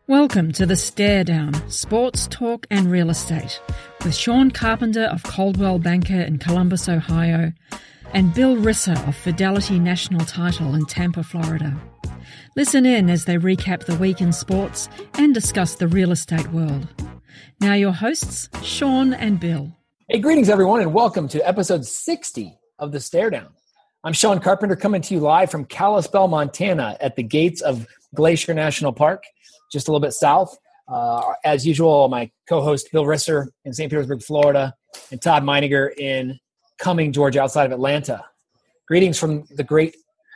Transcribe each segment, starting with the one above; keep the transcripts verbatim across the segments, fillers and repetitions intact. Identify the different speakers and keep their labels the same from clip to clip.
Speaker 1: Welcome to the Stare Down, Sports Talk and Real Estate, with Sean Carpenter of Coldwell Banker in Columbus, Ohio, and Bill Risser of Fidelity National Title in Tampa, Florida. Listen in as they recap the week in sports and discuss the real estate world. Now your hosts, Sean and Bill.
Speaker 2: Hey, greetings everyone, and welcome to episode sixty of the Stare Down. I'm Sean Carpenter, coming to you live from Kalispell, Montana, at the gates of Glacier National Park, just a little bit south. Uh, as usual, my co-host Bill Risser in Saint Petersburg, Florida, and Todd Meininger in Cumming, Georgia, outside of Atlanta. Greetings from the great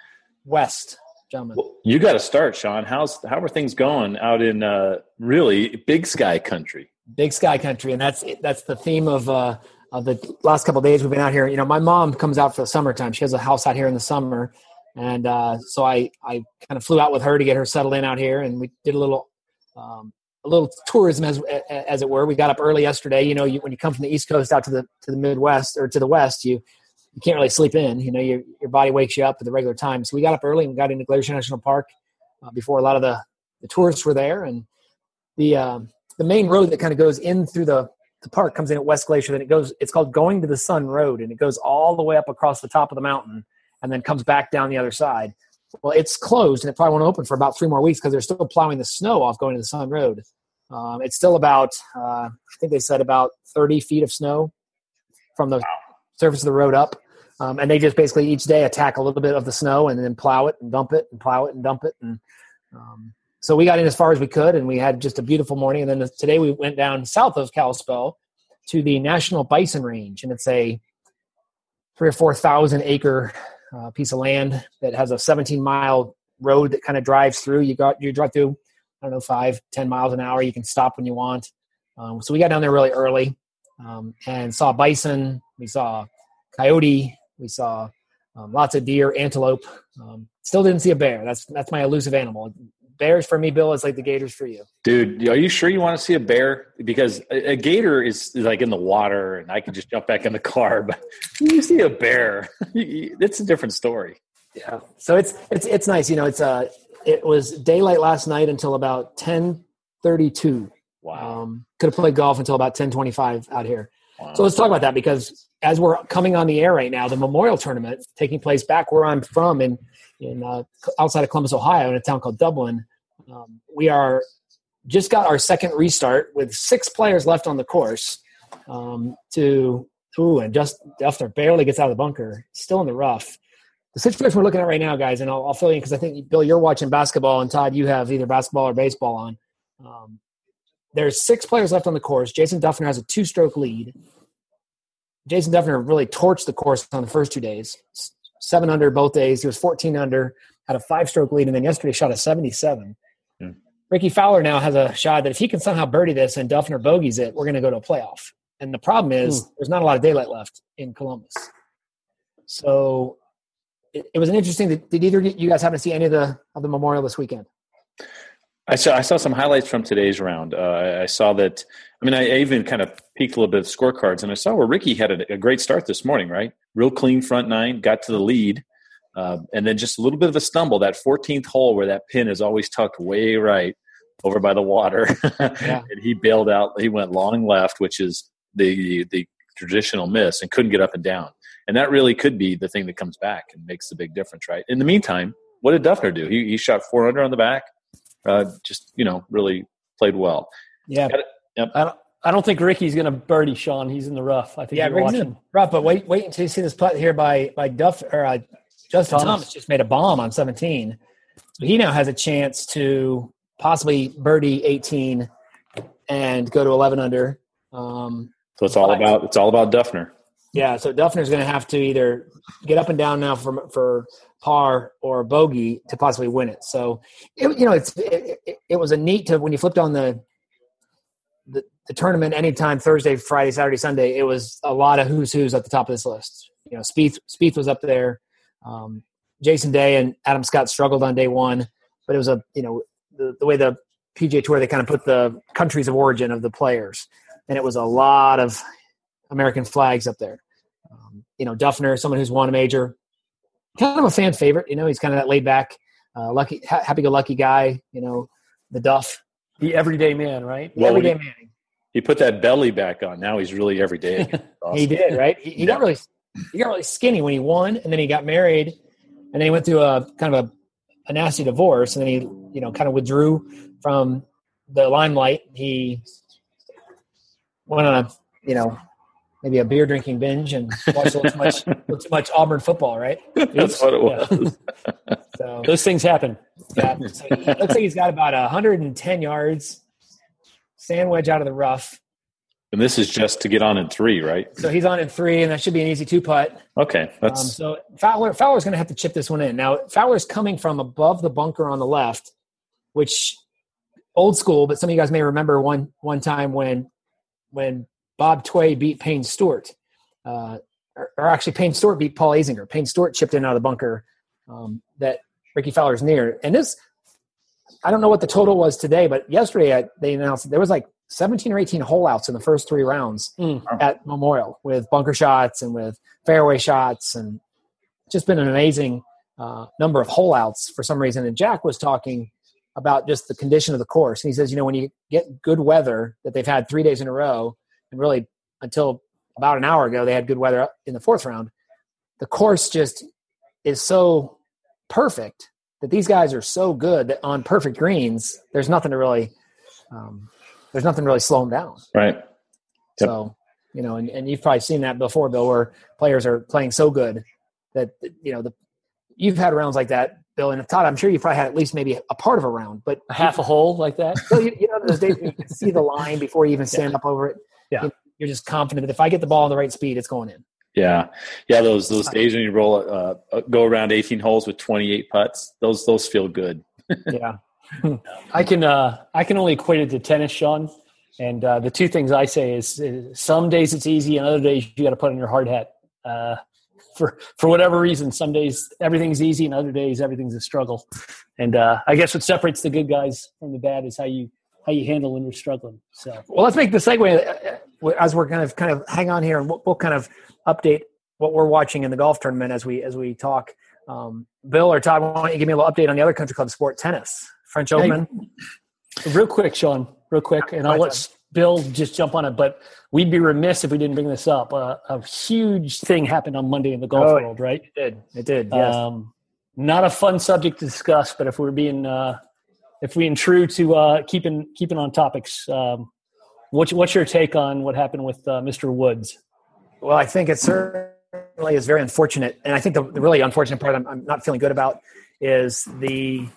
Speaker 2: West, gentlemen.
Speaker 3: Well, you got to start, Sean. How's how are things going out in uh, really Big Sky country?
Speaker 2: Big Sky country, and that's that's the theme of uh, of the last couple of days we've been out here. You know, my mom comes out for the summertime. She has a house out here in the summer. And uh, so I, I kind of flew out with her to get her settled in out here, and we did a little um, a little tourism as as it were. We got up early yesterday. You know, you, when you come from the East Coast out to the to the Midwest or to the West, you you can't really sleep in. You know, your your body wakes you up at the regular time. So we got up early and we got into Glacier National Park uh, before a lot of the, the tourists were there. And the uh, the main road that kind of goes in through the the park comes in at West Glacier. Then it goes. It's called Going to the Sun Road, and it goes all the way up across the top of the mountain, and then comes back down the other side. Well, it's closed, and it probably won't open for about three more weeks because they're still plowing the snow off Going to the Sun Road. Um, it's still about, uh, I think they said about thirty feet of snow from the surface of the road up. Um, and they just basically each day attack a little bit of the snow and then plow it and dump it and plow it and dump it. And um, so we got in as far as we could, and we had just a beautiful morning. And then today we went down south of Kalispell to the National Bison Range, and it's a three or four thousand acre Uh, piece of land that has a seventeen mile road that kind of drives through. You got you drive through, I don't know, five, ten miles an hour. You can stop when you want. Um, so we got down there really early um, and saw bison. We saw coyote. We saw um, lots of deer, antelope. Um, still didn't see a bear. That's that's my elusive animal. Bears for me, Bill, is like the gators for you.
Speaker 3: Dude, are you sure you want to see a bear? Because a, a gator is, is like in the water, and I can just jump back in the car. But you see a bear, it's a different story.
Speaker 2: Yeah. So it's it's it's nice. You know, it's uh it was daylight last night until about ten thirty-two.
Speaker 3: Wow.
Speaker 2: Um, could have played golf until about ten twenty-five out here.
Speaker 3: Wow.
Speaker 2: So let's talk about that, because as we're coming on the air right now, the Memorial Tournament taking place back where I'm from in in uh, outside of Columbus, Ohio, in a town called Dublin. Um, we are just got our second restart with six players left on the course. Um, to ooh, and just Duffner barely gets out of the bunker, still in the rough. The situation we're looking at right now, guys, and I'll, I'll fill you in because I think, Bill, you're watching basketball, and Todd, you have either basketball or baseball on. Um, there's six players left on the course. Jason Duffner has a two-stroke lead. Jason Duffner really torched the course on the first two days. Seven under both days. He was fourteen under, had a five-stroke lead, and then yesterday shot a seventy-seven. Hmm. Ricky Fowler now has a shot that if he can somehow birdie this and Duffner bogeys it, we're going to go to a playoff. And the problem is hmm. there's not a lot of daylight left in Columbus. So it, it was an interesting – did either of you guys happen to see any of the of the Memorial this weekend?
Speaker 3: I saw I saw some highlights from today's round. Uh, I, I saw that – I mean, I even kind of peeked a little bit at the scorecards, and I saw where Ricky had a, a great start this morning, right? Real clean front nine, got to the lead, uh, and then just a little bit of a stumble. That fourteenth hole where that pin is always tucked way right over by the water. Yeah. And he bailed out. He went long left, which is the the traditional miss, and couldn't get up and down. And that really could be the thing that comes back and makes the big difference, right? In the meantime, what did Duffner do? He, he shot four under on the back. Uh, just, you know, really played well.
Speaker 4: Yeah.
Speaker 3: Yep.
Speaker 4: I don't, I don't think Ricky's going to birdie, Sean. He's in the rough. I think
Speaker 2: yeah,
Speaker 4: you're
Speaker 2: Ricky's in the rough, but wait wait until you see this putt here by by Duff or uh, Justin Thomas. Thomas just made a bomb on seventeen. So he now has a chance to possibly birdie eighteen and go to eleven under. Um,
Speaker 3: so it's all but, about it's all about Duffner.
Speaker 2: Yeah, so Duffner's going to have to either get up and down now for for par or bogey to possibly win it. So, it, you know, it's it, it, it was a neat to when you flipped on the, the the tournament anytime Thursday, Friday, Saturday, Sunday. It was a lot of who's who's at the top of this list. You know, Spieth Spieth was up there. Um, Jason Day and Adam Scott struggled on day one, but it was a you know the, the way the P G A Tour they kind of put the countries of origin of the players, and it was a lot of American flags up there. Um, you know, Duffner, someone who's won a major. Kind of a fan favorite, you know. He's kind of that laid back, uh, lucky, ha- happy-go-lucky guy. You know, the Duff.
Speaker 4: The everyday man, right?
Speaker 2: The
Speaker 3: Well,
Speaker 2: everyday
Speaker 3: he-
Speaker 2: man.
Speaker 3: He put that belly back on. Now he's really everyday again. Awesome.
Speaker 2: He did, right? He, he
Speaker 3: Yeah.
Speaker 2: got really he got really skinny when he won, and then he got married, and then he went through a kind of a, a nasty divorce, and then he, you know, kind of withdrew from the limelight. He went on a, you know, maybe a beer drinking binge and watched a little too much, a little too much Auburn football, right?
Speaker 3: That's what it was.
Speaker 2: So,
Speaker 4: Those things happen.
Speaker 2: yeah, so he, it looks like he's got about one hundred ten yards, sand wedge out of the rough.
Speaker 3: And this is just to get on in three, right?
Speaker 2: So he's on in three, and that should be an easy two putt.
Speaker 3: Okay, that's
Speaker 2: Um, so Fowler Fowler's going to have to chip this one in. Now Fowler's coming from above the bunker on the left, which old school, but some of you guys may remember one one time when when Bob Tway beat Payne Stewart, uh, or, or actually Payne Stewart beat Paul Azinger. Payne Stewart chipped in out of the bunker um, that Ricky Fowler's near. And this, I don't know what the total was today, but yesterday I, they announced that there was like seventeen or eighteen hole outs in the first three rounds
Speaker 4: Mm.
Speaker 2: at Memorial with bunker shots and with fairway shots, and just been an amazing uh, number of hole outs for some reason. And Jack was talking about just the condition of the course. And he says, you know, when you get good weather that they've had three days in a row, and really until about an hour ago, they had good weather in the fourth round, the course just is so perfect that these guys are so good that on perfect greens, there's nothing to really, um, there's nothing to really slow them down.
Speaker 3: right. Yep.
Speaker 2: So, you know, and, and you've probably seen that before, Bill, where players are playing so good that, you know, the you've had rounds like that, Bill, and Todd, I'm sure you've probably had at least maybe a part of a round, but
Speaker 4: A half a hole like that.
Speaker 2: so you, you know those days when you can see the line before you even stand up over it.
Speaker 4: Yeah.
Speaker 2: You- You're just confident that if I get the ball in the right speed, it's going in.
Speaker 3: Yeah, yeah. Those those days when you roll, uh, go around eighteen holes with twenty-eight putts, those those feel good.
Speaker 2: Yeah.
Speaker 4: I can uh, I can only equate it to tennis, Sean. And uh, the two things I say is, is some days it's easy, and other days you got to put on your hard hat. Uh, for for whatever reason, some days everything's easy, and other days everything's a struggle. And uh, I guess what separates the good guys from the bad is how you how you handle when you're struggling. So
Speaker 2: Well, let's make the segue uh, as we're kind of kind of hang on here, and we'll, we'll kind of update what we're watching in the golf tournament as we as we talk. Um, Bill or Todd, why don't you give me a little update on the other country club sport, tennis, French Open?
Speaker 4: Hey, real quick, Sean, real quick, and I'll let Bill just jump on it. But we'd be remiss if we didn't bring this up. Uh, a huge thing happened on Monday in the golf
Speaker 2: Oh,
Speaker 4: world, right?
Speaker 2: It did. It did. Yes.
Speaker 4: Um, not a fun subject to discuss, but if we're being uh, if we're being true to uh, keeping keeping on topics, um, what's what's your take on what happened with uh, Mister Woods?
Speaker 2: Well, I think it certainly is very unfortunate. And I think the, the really unfortunate part I'm, I'm not feeling good about is the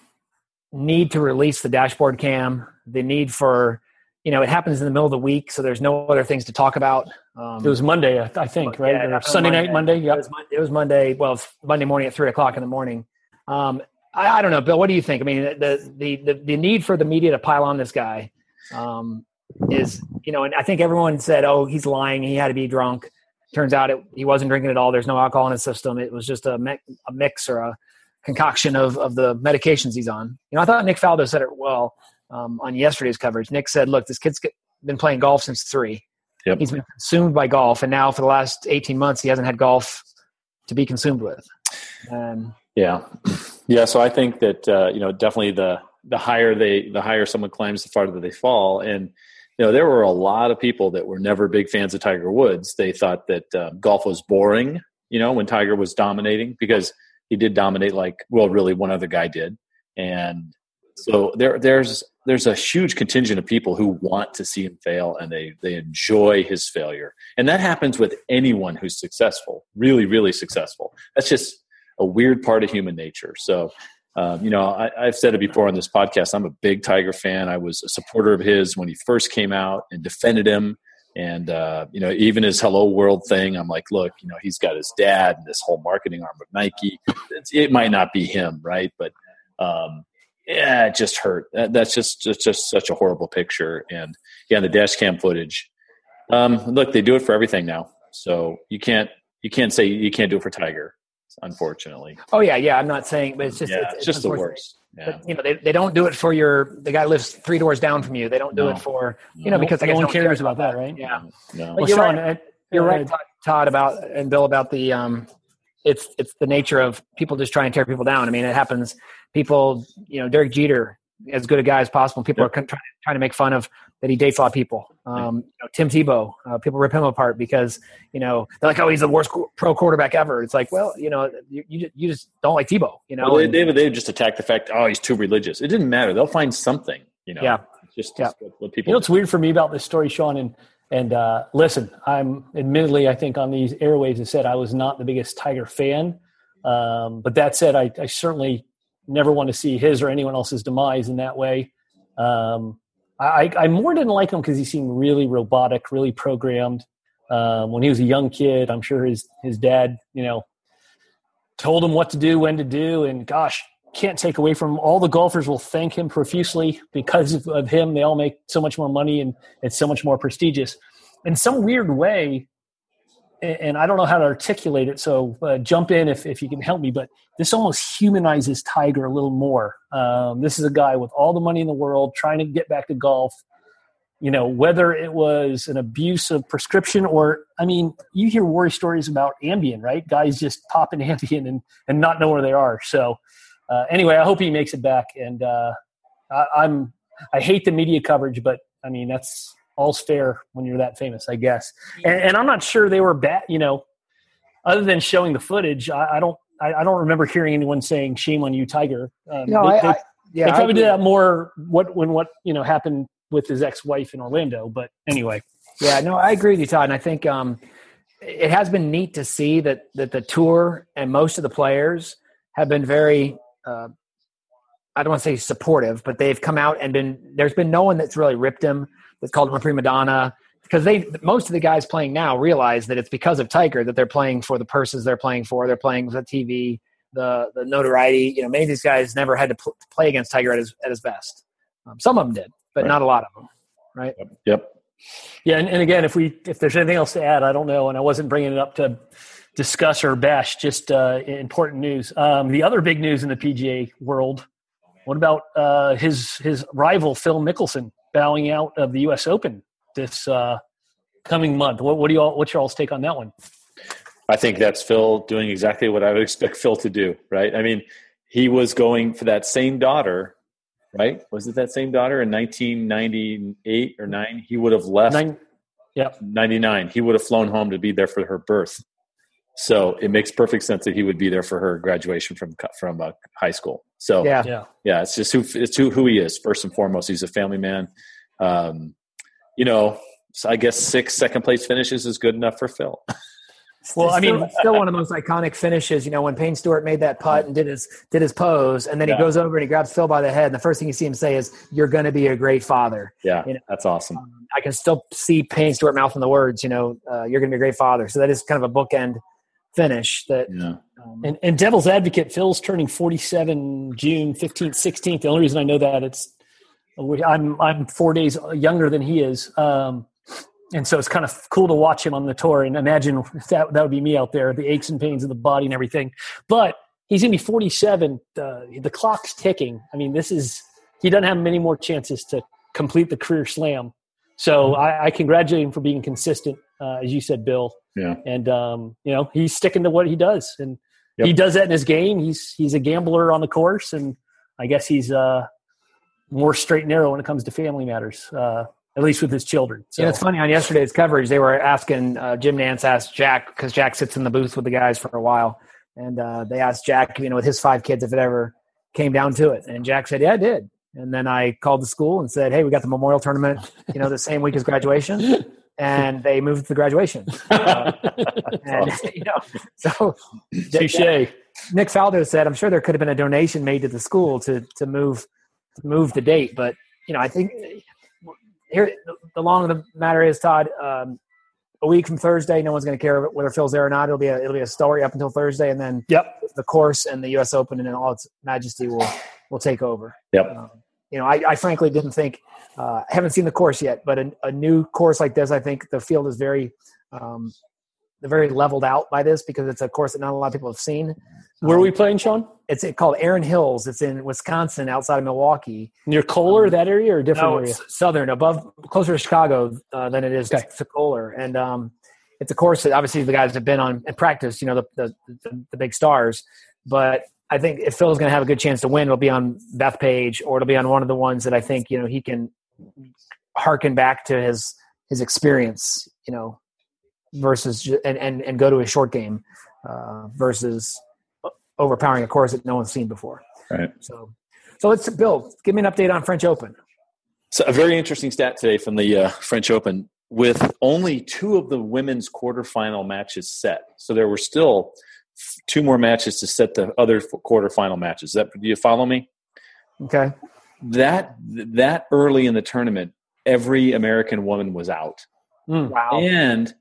Speaker 2: need to release the dashboard cam, the need for, you know, it happens in the middle of the week, so there's no other things to talk about. Um,
Speaker 4: It was Monday, I, I think, right?
Speaker 2: yeah,
Speaker 4: Or
Speaker 2: that was
Speaker 4: Sunday night, Monday.
Speaker 2: It
Speaker 4: Yep.
Speaker 2: was, Mon- it was Monday. Well, it's Monday morning at three o'clock in the morning. Um, I, I don't know, Bill. What do you think? I mean, the the the, the need for the media to pile on this guy um, is, you know, and I think everyone said, "Oh, he's lying. He had to be drunk." Turns out it, he wasn't drinking at all. There's no alcohol in his system. It was just a, me- a mix or a concoction of, of the medications he's on. You know, I thought Nick Faldo said it well um, on yesterday's coverage. Nick said, look, this kid's been playing golf since three.
Speaker 3: Yep.
Speaker 2: He's been consumed by golf, and now for the last eighteen months, he hasn't had golf to be consumed with. Um,
Speaker 3: Yeah, yeah. So I think that uh, you know definitely the the higher they the higher someone climbs, the farther they fall. And you know there were a lot of people that were never big fans of Tiger Woods. They thought that uh, golf was boring. You know when Tiger was dominating, because he did dominate like well really one other guy did. And so there there's there's a huge contingent of people who want to see him fail, and they they enjoy his failure. And that happens with anyone who's successful, really really successful. That's just a weird part of human nature. So, um, you know, I, I've said it before on this podcast, I'm a big Tiger fan. I was a supporter of his when he first came out and defended him. And, uh, you know, even his Hello World thing, I'm like, look, you know, he's got his dad and this whole marketing arm of Nike. It's, it might not be him, right? But, um, yeah, it just hurt. That, that's just, just just such a horrible picture. And, yeah, the dash cam footage. Um, look, they do it for everything now. So you can't you can't say you can't do it for Tiger. Unfortunately.
Speaker 2: oh yeah, yeah. I'm not saying, but it's just
Speaker 3: Yeah,
Speaker 2: it's,
Speaker 3: it's just the
Speaker 2: unfortunate.
Speaker 3: worst. Yeah.
Speaker 2: But, you know, they, they don't do it for your the guy lives three doors down from you. They don't do
Speaker 3: No.
Speaker 2: it for you know
Speaker 4: No-
Speaker 2: because I
Speaker 4: no
Speaker 2: guess
Speaker 4: one cares about that, right?
Speaker 2: Yeah,
Speaker 3: No.
Speaker 2: But
Speaker 4: Well,
Speaker 2: you're
Speaker 4: Sean,
Speaker 2: right.
Speaker 4: uh,
Speaker 2: you're
Speaker 4: uh,
Speaker 2: right, Todd, Todd, about and Bill about the um, it's it's the nature of people just trying to tear people down. I mean, it happens. People, you know, Derek Jeter as good a guy as possible. People yep. are trying, trying to make fun of that he dates a lot of people. Um, you know, Tim Tebow, uh, people rip him apart because, you know, they're like, oh, he's the worst pro quarterback ever. It's like, well, you know, you you, you just don't like Tebow, you know.
Speaker 3: Well, they, they, they just attack the fact, oh, he's too religious. It didn't matter. They'll find something, you know.
Speaker 2: Yeah.
Speaker 3: It's just,
Speaker 2: yeah.
Speaker 3: just what people
Speaker 4: You know what's weird for me about this story, Sean, and, and uh, listen, I'm admittedly, I think on these airwaves, I said I was not the biggest Tiger fan. Um, but that said, I, I certainly never want to see his or anyone else's demise in that way. Um, I, I more didn't like him because he seemed really robotic, really programmed. Um, when he was a young kid, I'm sure his his dad, you know, told him what to do, when to do, and gosh, can't take away from him. All the golfers will thank him profusely because of, of him. They all make so much more money, and it's so much more prestigious. In some weird way, and I don't know how to articulate it, so uh, jump in if, if you can help me, but this almost humanizes Tiger a little more. Um, this is a guy with all the money in the world trying to get back to golf. You know, whether it was an abuse of prescription or, I mean, you hear war stories about Ambien, right? Guys just popping Ambien and, and not know where they are. So uh, anyway, I hope he makes it back. And uh, I, I'm I hate the media coverage, but, I mean, that's – all's fair when you're that famous, I guess. And, and I'm not sure they were bad, you know, other than showing the footage. I, I don't, I, I don't remember hearing anyone saying shame on you, Tiger. Um,
Speaker 2: no,
Speaker 4: they,
Speaker 2: I,
Speaker 4: they,
Speaker 2: I, yeah,
Speaker 4: they probably
Speaker 2: I
Speaker 4: did that more what, when what, you know, happened with his ex-wife in Orlando, but anyway.
Speaker 2: Yeah, no, I agree with you, Todd. And I think um, it has been neat to see that, that the tour and most of the players have been very, uh, I don't want to say supportive, but they've come out and been, there's been no one that's really ripped him, that's called him a prima donna, because they most of the guys playing now realize that it's because of Tiger that they're playing for the purses they're playing for. They're playing for the T V, the the notoriety. You know, many of these guys never had to pl- play against Tiger at his at his best. Um, some of them did, but right. not a lot of them. Right?
Speaker 3: Yep. yep.
Speaker 4: Yeah, and, and again, if we if there's anything else to add, I don't know, and I wasn't bringing it up to discuss or bash. Just uh, important news. Um, the other big news in the P G A world. What about uh, his his rival Phil Mickelson bowing out of the U S Open this uh, coming month? What, what do you all? What's your all's take on that one?
Speaker 3: I think that's Phil doing exactly what I would expect Phil to do. Right? I mean, he was going for that same daughter. Right? Was it that same daughter in nineteen ninety-eight or nine? He would have left.
Speaker 4: Nine, yeah,
Speaker 3: ninety-nine. He would have flown home to be there for her birth. So it makes perfect sense that he would be there for her graduation from from uh, high school. So
Speaker 2: yeah,
Speaker 4: yeah,
Speaker 3: yeah, it's just who it's who, who he is first and foremost. He's a family man. Um, you know, so I guess six second place finishes is good enough for Phil.
Speaker 2: Well, I mean, still, still one of the most iconic finishes. You know, when Payne Stewart made that putt and did his did his pose, and then he yeah. goes over and he grabs Phil by the head, and the first thing you see him say is, "You're going to be a great father."
Speaker 3: Yeah,
Speaker 2: you know?
Speaker 3: That's awesome.
Speaker 2: Um, I can still see Payne Stewart mouthing the words. You know, uh, "You're going to be a great father." So that is kind of a bookend finish. That
Speaker 3: yeah.
Speaker 2: um,
Speaker 4: and, and devil's advocate, Phil's turning forty-seven June fifteenth, sixteenth. The only reason I know that it's I'm I'm four days younger than he is. Um, And so it's kind of cool to watch him on the tour and imagine that that would be me out there, the aches and pains of the body and everything. But he's going to be forty-seven. Uh, the clock's ticking. I mean, this is – he doesn't have many more chances to complete the career slam. So I, I congratulate him for being consistent, uh, as you said, Bill.
Speaker 3: Yeah.
Speaker 4: And, um, you know, he's sticking to what he does. And
Speaker 3: yep.
Speaker 4: he does that in his game. He's he's a gambler on the course, and I guess he's uh, more straight and narrow when it comes to family matters. Uh At least with his children. So.
Speaker 2: Yeah, it's funny. On yesterday's coverage, they were asking uh, Jim Nance asked Jack, because Jack sits in the booth with the guys for a while, and uh, they asked Jack, you know, with his five kids, if it ever came down to it. And Jack said, "Yeah, it did." And then I called the school and said, "Hey, we got the memorial tournament, you know, the same week as graduation," and they moved the graduation. Uh, and
Speaker 3: awesome.
Speaker 2: you know, so
Speaker 4: touche.
Speaker 2: Nick Faldo said, "I'm sure there could have been a donation made to the school to to move to move the date, but you know, I think." Here, the long of the matter is, Todd. Um, a week from Thursday, no one's going to care whether Phil's there or not. It'll be a it'll be a story up until Thursday, and then
Speaker 4: yep.
Speaker 2: the course and the U S Open and in all its majesty will will take over.
Speaker 3: Yep.
Speaker 2: Um, you know, I, I frankly didn't think. Uh, I haven't seen the course yet, but a, a new course like this, I think the field is very, um, very leveled out by this because it's a course that not a lot of people have seen.
Speaker 4: Where
Speaker 2: um,
Speaker 4: are we playing, Sean?
Speaker 2: It's called Erin Hills. It's in Wisconsin, outside of Milwaukee.
Speaker 4: Near Kohler, um, that area, or a different
Speaker 2: no,
Speaker 4: area?
Speaker 2: It's southern, above, closer to Chicago uh, than it is
Speaker 4: okay.
Speaker 2: to, to Kohler. And um, it's a course that obviously the guys have been on and practiced. You know, the the, the, the big stars. But I think if Phil's going to have a good chance to win, it'll be on Bethpage, or it'll be on one of the ones that I think, you know, he can harken back to his his experience, you know, versus and and, and go to a short game uh, versus overpowering a course that no one's seen before.
Speaker 3: Right.
Speaker 2: So, so let's Bill, give me an update on French Open.
Speaker 3: So a very interesting stat today from the uh, French Open, with only two of the women's quarterfinal matches set. So there were still two more matches to set the other quarterfinal matches. That, do you follow me?
Speaker 2: Okay.
Speaker 3: That that early in the tournament, every American woman was out.
Speaker 2: Mm, wow.
Speaker 3: And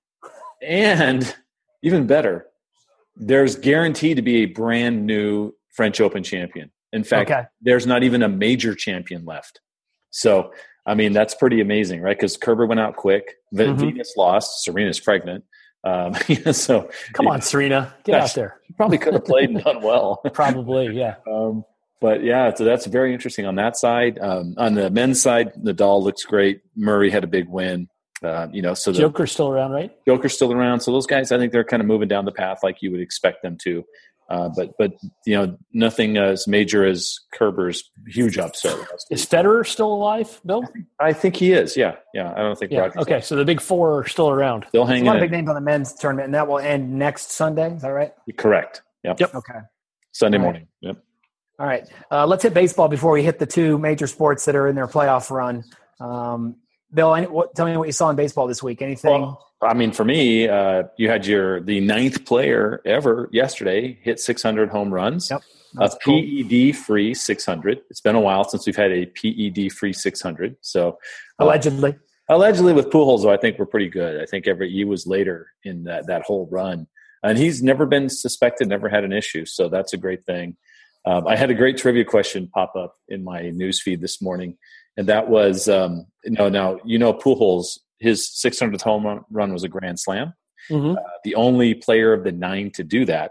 Speaker 3: and even better, there's guaranteed to be a brand new French Open champion. In fact,
Speaker 2: okay.
Speaker 3: there's not even a major champion left. So, I mean, that's pretty amazing, right? Because Kerber went out quick. Mm-hmm. Venus lost. Serena's pregnant. Um, so
Speaker 4: come on, Serena, get gosh, out there.
Speaker 3: You probably could have played and done well.
Speaker 4: Probably, yeah.
Speaker 3: Um, but yeah, so that's very interesting on that side. Um, on the men's side, Nadal looks great. Murray had a big win. Uh, you know, so the,
Speaker 4: Joker's still around, right?
Speaker 3: Joker's still around. So those guys, I think they're kind of moving down the path like you would expect them to. Uh, but but you know, nothing as major as Kerber's huge upset.
Speaker 4: Is Federer still alive, Bill?
Speaker 3: I think, I think he is. Yeah, yeah. I don't think.
Speaker 4: Yeah.
Speaker 3: Roger's
Speaker 4: okay,
Speaker 3: alive.
Speaker 4: So the big four are still around.
Speaker 3: Still hanging.
Speaker 2: There's a lot of
Speaker 3: in.
Speaker 2: big names on the men's tournament, and that will end next Sunday. Is that right?
Speaker 3: Correct. Yep.
Speaker 4: Yep.
Speaker 2: Okay.
Speaker 3: Sunday
Speaker 2: All right.
Speaker 3: morning. Yep.
Speaker 2: All right. Uh, let's hit baseball before we hit the two major sports that are in their playoff run. Um, Bill, any, what, tell me what you saw in baseball this week. Anything?
Speaker 3: Well, I mean, for me, uh, you had your the ninth player ever yesterday hit six hundred home runs.
Speaker 2: Yep.
Speaker 3: A
Speaker 2: Cool.
Speaker 3: P E D-free six hundred. It's been a while since we've had a P E D-free six hundred. So uh,
Speaker 2: Allegedly.
Speaker 3: Allegedly with Pujols, though, I think we're pretty good. I think every he was later in that, that whole run. And he's never been suspected, never had an issue. So that's a great thing. Um, I had a great trivia question pop up in my news feed this morning. And that was, um, you know, now, you know, Pujols, his six hundredth home run was a grand slam.
Speaker 4: Mm-hmm.
Speaker 3: Uh, the only player of the nine to do that.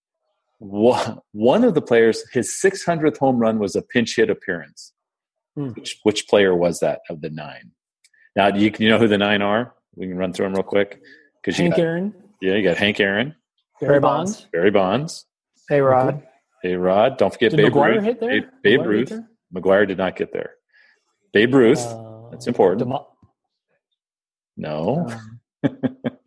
Speaker 3: One of the players, his six hundredth home run was a pinch hit appearance.
Speaker 4: Mm.
Speaker 3: Which, which player was that of the nine? Now, do you, you know who the nine are? We can run through them real quick.
Speaker 4: Hank
Speaker 3: got,
Speaker 4: Aaron.
Speaker 3: Yeah, you got Hank Aaron.
Speaker 4: Barry Bonds.
Speaker 3: Barry Bonds.
Speaker 2: Hey, Rod.
Speaker 3: Hey, Rod. Don't forget
Speaker 4: Did
Speaker 3: Babe
Speaker 4: McGuire
Speaker 3: Ruth.
Speaker 4: hit there?
Speaker 3: Babe, Babe
Speaker 4: McGuire
Speaker 3: Ruth.
Speaker 4: hit
Speaker 3: McGuire did not get there. Babe Ruth.
Speaker 4: Uh,
Speaker 3: That's important.
Speaker 4: Demo-
Speaker 3: no.
Speaker 2: Um,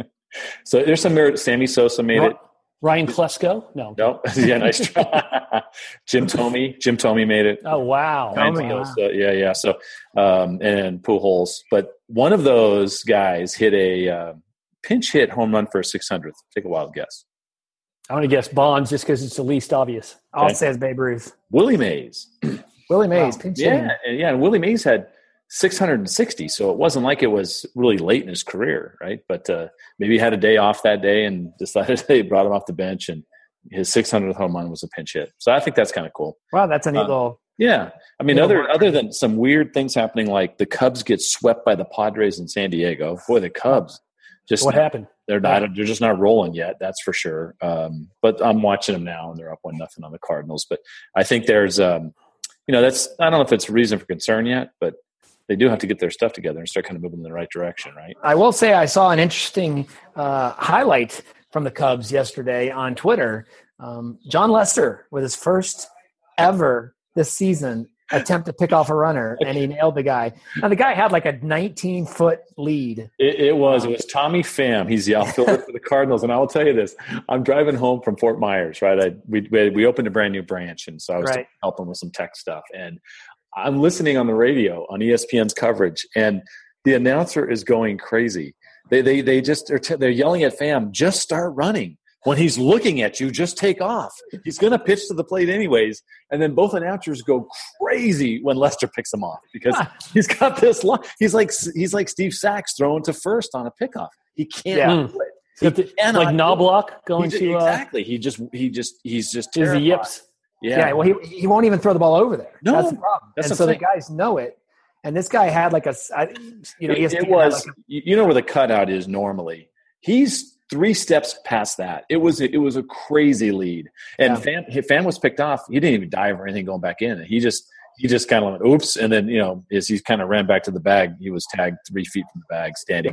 Speaker 3: So there's some merit. Sammy Sosa made it.
Speaker 4: Ryan Klesko? No.
Speaker 3: No. Yeah, nice try. Jim Thome. Jim Thome made it.
Speaker 4: Oh, wow.
Speaker 3: Ryan
Speaker 2: Thome,
Speaker 3: Sosa, yeah, yeah. So, um, and Pujols. But one of those guys hit a uh, pinch hit home run for a six hundredth. Take a wild guess.
Speaker 4: I'm going to guess Bonds just because it's the least obvious.
Speaker 2: I'll
Speaker 3: Okay.
Speaker 2: say it's Babe Ruth.
Speaker 3: Willie Mays.
Speaker 2: Willie Mays.
Speaker 4: Wow.
Speaker 2: pinch hitting.
Speaker 3: Yeah, and yeah. And Willie Mays had six hundred sixty, so it wasn't like it was really late in his career, right? But uh, maybe he had a day off that day and decided they brought him off the bench, and his six hundredth home run was a pinch hit. So I think that's kind of cool.
Speaker 2: Wow, that's a neat
Speaker 3: Uh,
Speaker 2: little.
Speaker 3: Yeah, I mean,
Speaker 2: Yeah,
Speaker 3: other
Speaker 2: work.
Speaker 3: other than some weird things happening, like the Cubs get swept by the Padres in San Diego. Boy, the Cubs just
Speaker 4: What happened?
Speaker 3: they're not they're just not rolling yet. That's for sure. Um, but I'm watching them now, and they're up one nothing on the Cardinals. But I think there's, um, you know, that's I don't know if it's a reason for concern yet, but they do have to get their stuff together and start kind of moving in the right direction, right?
Speaker 2: I will say I saw an interesting uh, highlight from the Cubs yesterday on Twitter. Um, John Lester with his first ever this season attempt to pick off a runner, and he nailed the guy. Now the guy had like a nineteen foot lead.
Speaker 3: It, it was. It was Tommy Pham. He's the outfielder for the Cardinals. And I will tell you this. I'm driving home from Fort Myers, right? I, we, we opened a brand new branch, and so I was
Speaker 2: Right.
Speaker 3: helping with some tech stuff. And I'm listening on the radio on E S P N's coverage, and the announcer is going crazy. They they they just are t- they're yelling at Pham, just start running. When he's looking at you, just take off. He's going to pitch to the plate anyways. And then both announcers go crazy when Lester picks him off because he's got this line. He's like he's like Steve Sachs throwing to first on a pickoff. He can't
Speaker 2: Yeah.
Speaker 3: do it.
Speaker 4: Got the-
Speaker 3: cannot
Speaker 4: like
Speaker 3: do it.
Speaker 4: Knobloch going
Speaker 3: He
Speaker 4: to
Speaker 3: just-
Speaker 4: uh,
Speaker 3: exactly. He just he just he's just
Speaker 4: is the
Speaker 3: terrified.
Speaker 4: yips.
Speaker 3: Yeah.
Speaker 2: Yeah, well, he he won't even throw the ball over there.
Speaker 3: No,
Speaker 2: that's the problem.
Speaker 3: that's
Speaker 2: and
Speaker 3: what
Speaker 2: so
Speaker 3: I'm
Speaker 2: the
Speaker 3: saying.
Speaker 2: guys know it. And this guy had like a, I- you know,
Speaker 3: it,
Speaker 2: E S P N
Speaker 3: it
Speaker 2: had
Speaker 3: was
Speaker 2: like a-
Speaker 3: you you know where the cutout is normally. He's three steps past that. It was it was a crazy lead, and
Speaker 2: Yeah.
Speaker 3: Pham, Pham was picked off. He didn't even dive or anything going back in. He just he just kind of went oops, and then you know as he kind of ran back to the bag, he was tagged three feet from the bag, standing.
Speaker 2: yeah.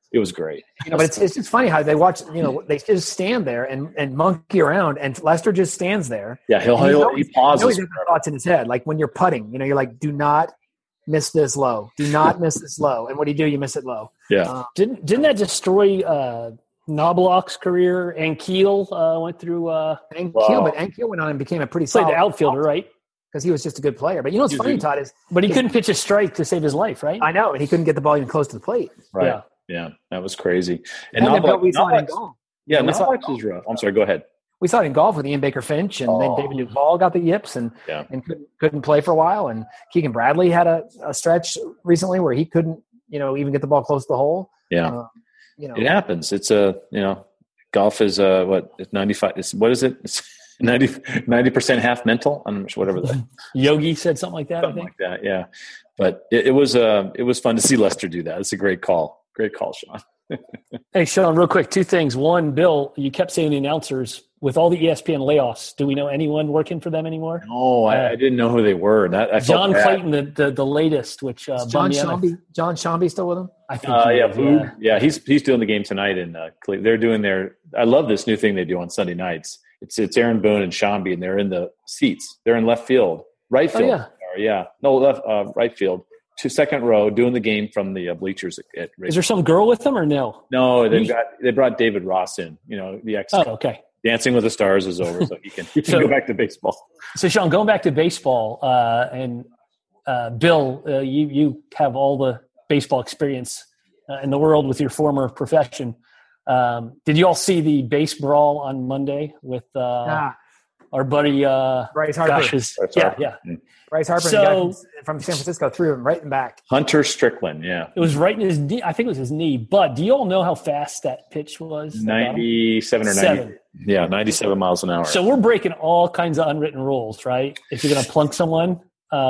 Speaker 3: It was great.
Speaker 2: You know, but it's it's just funny how they watch. You know, they just stand there and, and monkey around, and Lester just stands there.
Speaker 3: Yeah, he'll
Speaker 2: he'll,
Speaker 3: he'll he pauses.
Speaker 2: You know, he's got thoughts in his head, like when you're putting. You know, you're like, do not miss this low. Do not miss this low. And what do you do? You miss it low.
Speaker 3: Yeah.
Speaker 2: Um,
Speaker 4: Didn't didn't that destroy uh, Knobloch's career? And Keel uh, went through. Uh,
Speaker 2: and
Speaker 3: Wow.
Speaker 2: Keel, but and Keel went on and became a pretty
Speaker 4: played
Speaker 2: solid
Speaker 4: the outfielder, right?
Speaker 2: because he was just a good player. But you know what's
Speaker 3: He was
Speaker 2: funny,
Speaker 3: a-
Speaker 2: Todd, is
Speaker 4: But he couldn't pitch a strike to save his life, right?
Speaker 2: I know, and he couldn't get the ball even close to the plate.
Speaker 3: Right.
Speaker 4: Yeah.
Speaker 3: Yeah. That was crazy.
Speaker 2: And
Speaker 3: And
Speaker 2: then
Speaker 3: Knobloch,
Speaker 2: we saw it in
Speaker 3: Knobloch's-
Speaker 2: golf.
Speaker 3: yeah,
Speaker 2: we saw it in
Speaker 3: Knobloch is rough. I'm sorry. Go ahead.
Speaker 2: We saw it in golf with Ian Baker Finch, and
Speaker 3: Oh.
Speaker 2: then David Duval got the yips, and
Speaker 3: Yeah.
Speaker 2: and couldn't couldn't play for a while. And Keegan Bradley had a, a stretch recently where he couldn't, you know, even get the ball close to the hole.
Speaker 3: Yeah.
Speaker 2: Uh, you know,
Speaker 3: It happens. It's a, you know, golf is uh what, it's ninety-five, it's, what is it? It's ninety percent half mental. I'm not sure, whatever that,
Speaker 4: Yogi said something like that. I
Speaker 3: something
Speaker 4: think.
Speaker 3: like that. Yeah. But it, it was, uh, it was fun to see Lester do that. It's a great call. Great call, Sean.
Speaker 4: Hey, Sean, real quick, two things. One, Bill, you kept saying the announcers. With all the E S P N layoffs, do we know anyone working for them anymore?
Speaker 3: Oh, I, I didn't know who they were. That I felt
Speaker 4: John
Speaker 3: bad.
Speaker 4: Clayton, the, the the latest, which uh,
Speaker 2: is John
Speaker 4: bummed me out.
Speaker 2: Shambi, John Shambi still with him?
Speaker 4: I think.
Speaker 3: Uh,
Speaker 4: he
Speaker 3: yeah,
Speaker 4: is,
Speaker 3: Boog. yeah, he's he's doing the game tonight, and uh, Cle- they're doing their. I love this new thing they do on Sunday nights. It's it's Aaron Boone and Shambi, and they're in the seats. They're in left field, right
Speaker 4: Oh,
Speaker 3: field.
Speaker 4: yeah.
Speaker 3: Or, yeah, no left, uh, right field, to second row, doing the game from the uh, bleachers. At, at
Speaker 4: Is there some girl with them or no?
Speaker 3: no, they've
Speaker 4: Usually-
Speaker 3: got they brought David Ross in. You know, the ex
Speaker 4: Oh, okay.
Speaker 3: Dancing with the Stars is over, so he can he can
Speaker 4: So-
Speaker 3: go back to baseball.
Speaker 4: So, Sean, going back to baseball, uh, and uh, Bill, uh, you you have all the baseball experience uh, in the world with your former profession. Um, did you all see the base brawl on Monday with uh,
Speaker 2: Ah,
Speaker 4: our buddy? Uh,
Speaker 2: Bryce Harper.
Speaker 4: gosh, his,
Speaker 3: Bryce
Speaker 4: yeah,
Speaker 3: Harper.
Speaker 4: yeah.
Speaker 2: Bryce Harper
Speaker 4: So-
Speaker 2: and the guy from San Francisco threw him right in the back.
Speaker 3: Hunter Strickland, yeah,
Speaker 4: It was right in his knee. I think it was his knee. But do you all know how fast that pitch was? that got him?
Speaker 3: ninety-seven or ninety.
Speaker 4: Seven.
Speaker 3: Yeah, ninety-seven miles an hour.
Speaker 4: So we're breaking all kinds of unwritten rules, right? If you're going to plunk someone,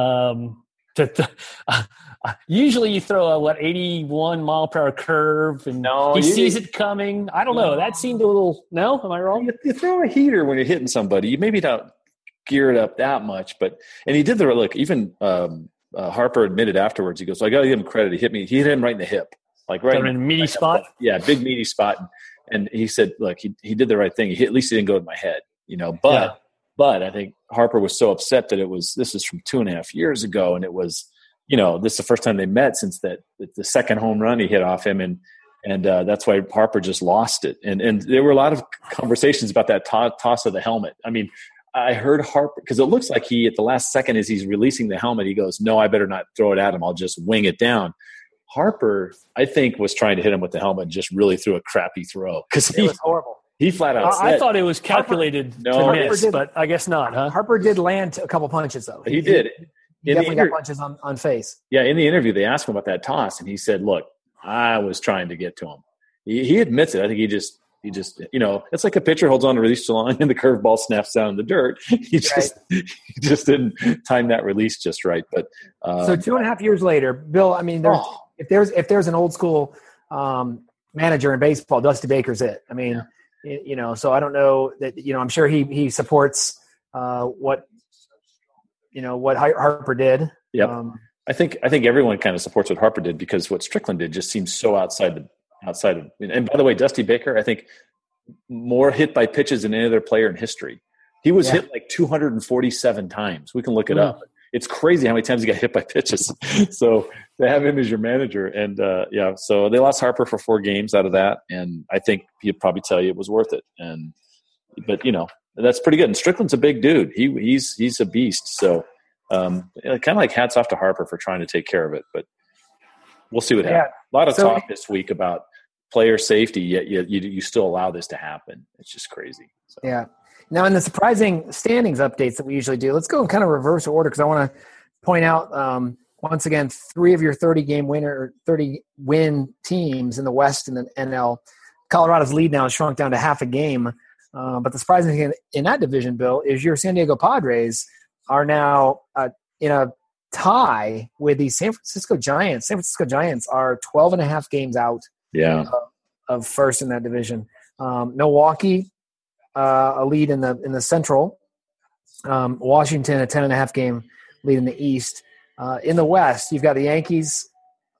Speaker 4: um, to, to, uh, usually you throw a what eighty-one mile per hour curve, and
Speaker 3: No,
Speaker 4: he
Speaker 3: you-
Speaker 4: sees it coming. I don't know. That seemed a little. No, am I wrong?
Speaker 3: You, you throw a heater when you're hitting somebody. You maybe don't gear it up that much, but and he did the look. Even um, uh, Harper admitted afterwards. He goes, "I got to give him credit. He hit me. He hit him right in the hip, like right
Speaker 4: Got him in a meaty spot.
Speaker 3: Yeah, big meaty spot." And he said, "Look, he he did the right thing. He hit, at least he didn't go to my head, you know." But
Speaker 4: Yeah.
Speaker 3: but I think Harper was so upset that it was this is from two and a half years ago, and it was you know this is the first time they met since that the second home run he hit off him, and and uh, that's why Harper just lost it. And and there were a lot of conversations about that to- toss of the helmet. I mean. I heard Harper because it looks like he at the last second as he's releasing the helmet, he goes, "No, I better not throw it at him. I'll just wing it down." Harper, I think, was trying to hit him with the helmet and just really threw a crappy throw because
Speaker 2: It
Speaker 3: he,
Speaker 2: was horrible.
Speaker 3: he flat out
Speaker 4: I,
Speaker 3: said,
Speaker 4: I thought it was calculated
Speaker 3: No,
Speaker 4: to
Speaker 3: Harper
Speaker 4: miss,
Speaker 2: did-
Speaker 4: but I guess not, huh?
Speaker 2: Harper did land a couple punches, though.
Speaker 3: he did.
Speaker 2: He
Speaker 3: In the
Speaker 2: definitely
Speaker 3: inter-
Speaker 2: got punches on, on face.
Speaker 3: yeah, in the interview, they asked him about that toss, and he said, "Look, I was trying to get to him." He, he admits it. I think he just, he just, you know, it's like a pitcher holds on to release too long, and the curveball snaps down in the dirt. He just, he just didn't time that release just right. But um,
Speaker 2: So two and a half years later, Bill. I mean, there's,
Speaker 3: oh,
Speaker 2: if there's if there's an old school um, manager in baseball, Dusty Baker's it. I mean, y- you know. So I don't know that you know. I'm sure he he supports uh, what you know what Har- Harper did.
Speaker 3: Yep.
Speaker 2: Um,
Speaker 3: I think I think everyone kind of supports what Harper did because what Strickland did just seems so outside the outside of. And by the way, Dusty Baker, I think more hit by pitches than any other player in history. He was
Speaker 2: Yeah.
Speaker 3: hit like two hundred forty-seven times. We can look it
Speaker 4: Mhm.
Speaker 3: up. It's crazy how many times he got hit by pitches. So to have him as your manager, and uh, yeah, so they lost Harper for four games out of that, and I think he'd probably tell you it was worth it. And but you know that's pretty good. And Strickland's a big dude. He he's he's a beast. So. Um, kind of like hats off to Harper for trying to take care of it, but we'll see what
Speaker 2: Yeah.
Speaker 3: happens. A lot of
Speaker 2: So-
Speaker 3: talk this week about player safety, yet you, you, you still allow this to happen. It's just crazy. So.
Speaker 2: Yeah. Now, in the surprising standings updates that we usually do, let's go in kind of reverse order because I want to point out um, once again three of your thirty game winner, thirty win teams in the West and the N L. Colorado's lead now has shrunk down to half a game, uh, but the surprising thing in, in that division, Bill, is your San Diego Padres are now uh, in a tie with the San Francisco Giants. San Francisco Giants are twelve and a half games out
Speaker 3: Yeah.
Speaker 2: of first in that division. Um, Milwaukee, uh, a lead in the in the Central. Um, Washington, a ten and a half game lead in the East. Uh, in the West, you've got the Yankees,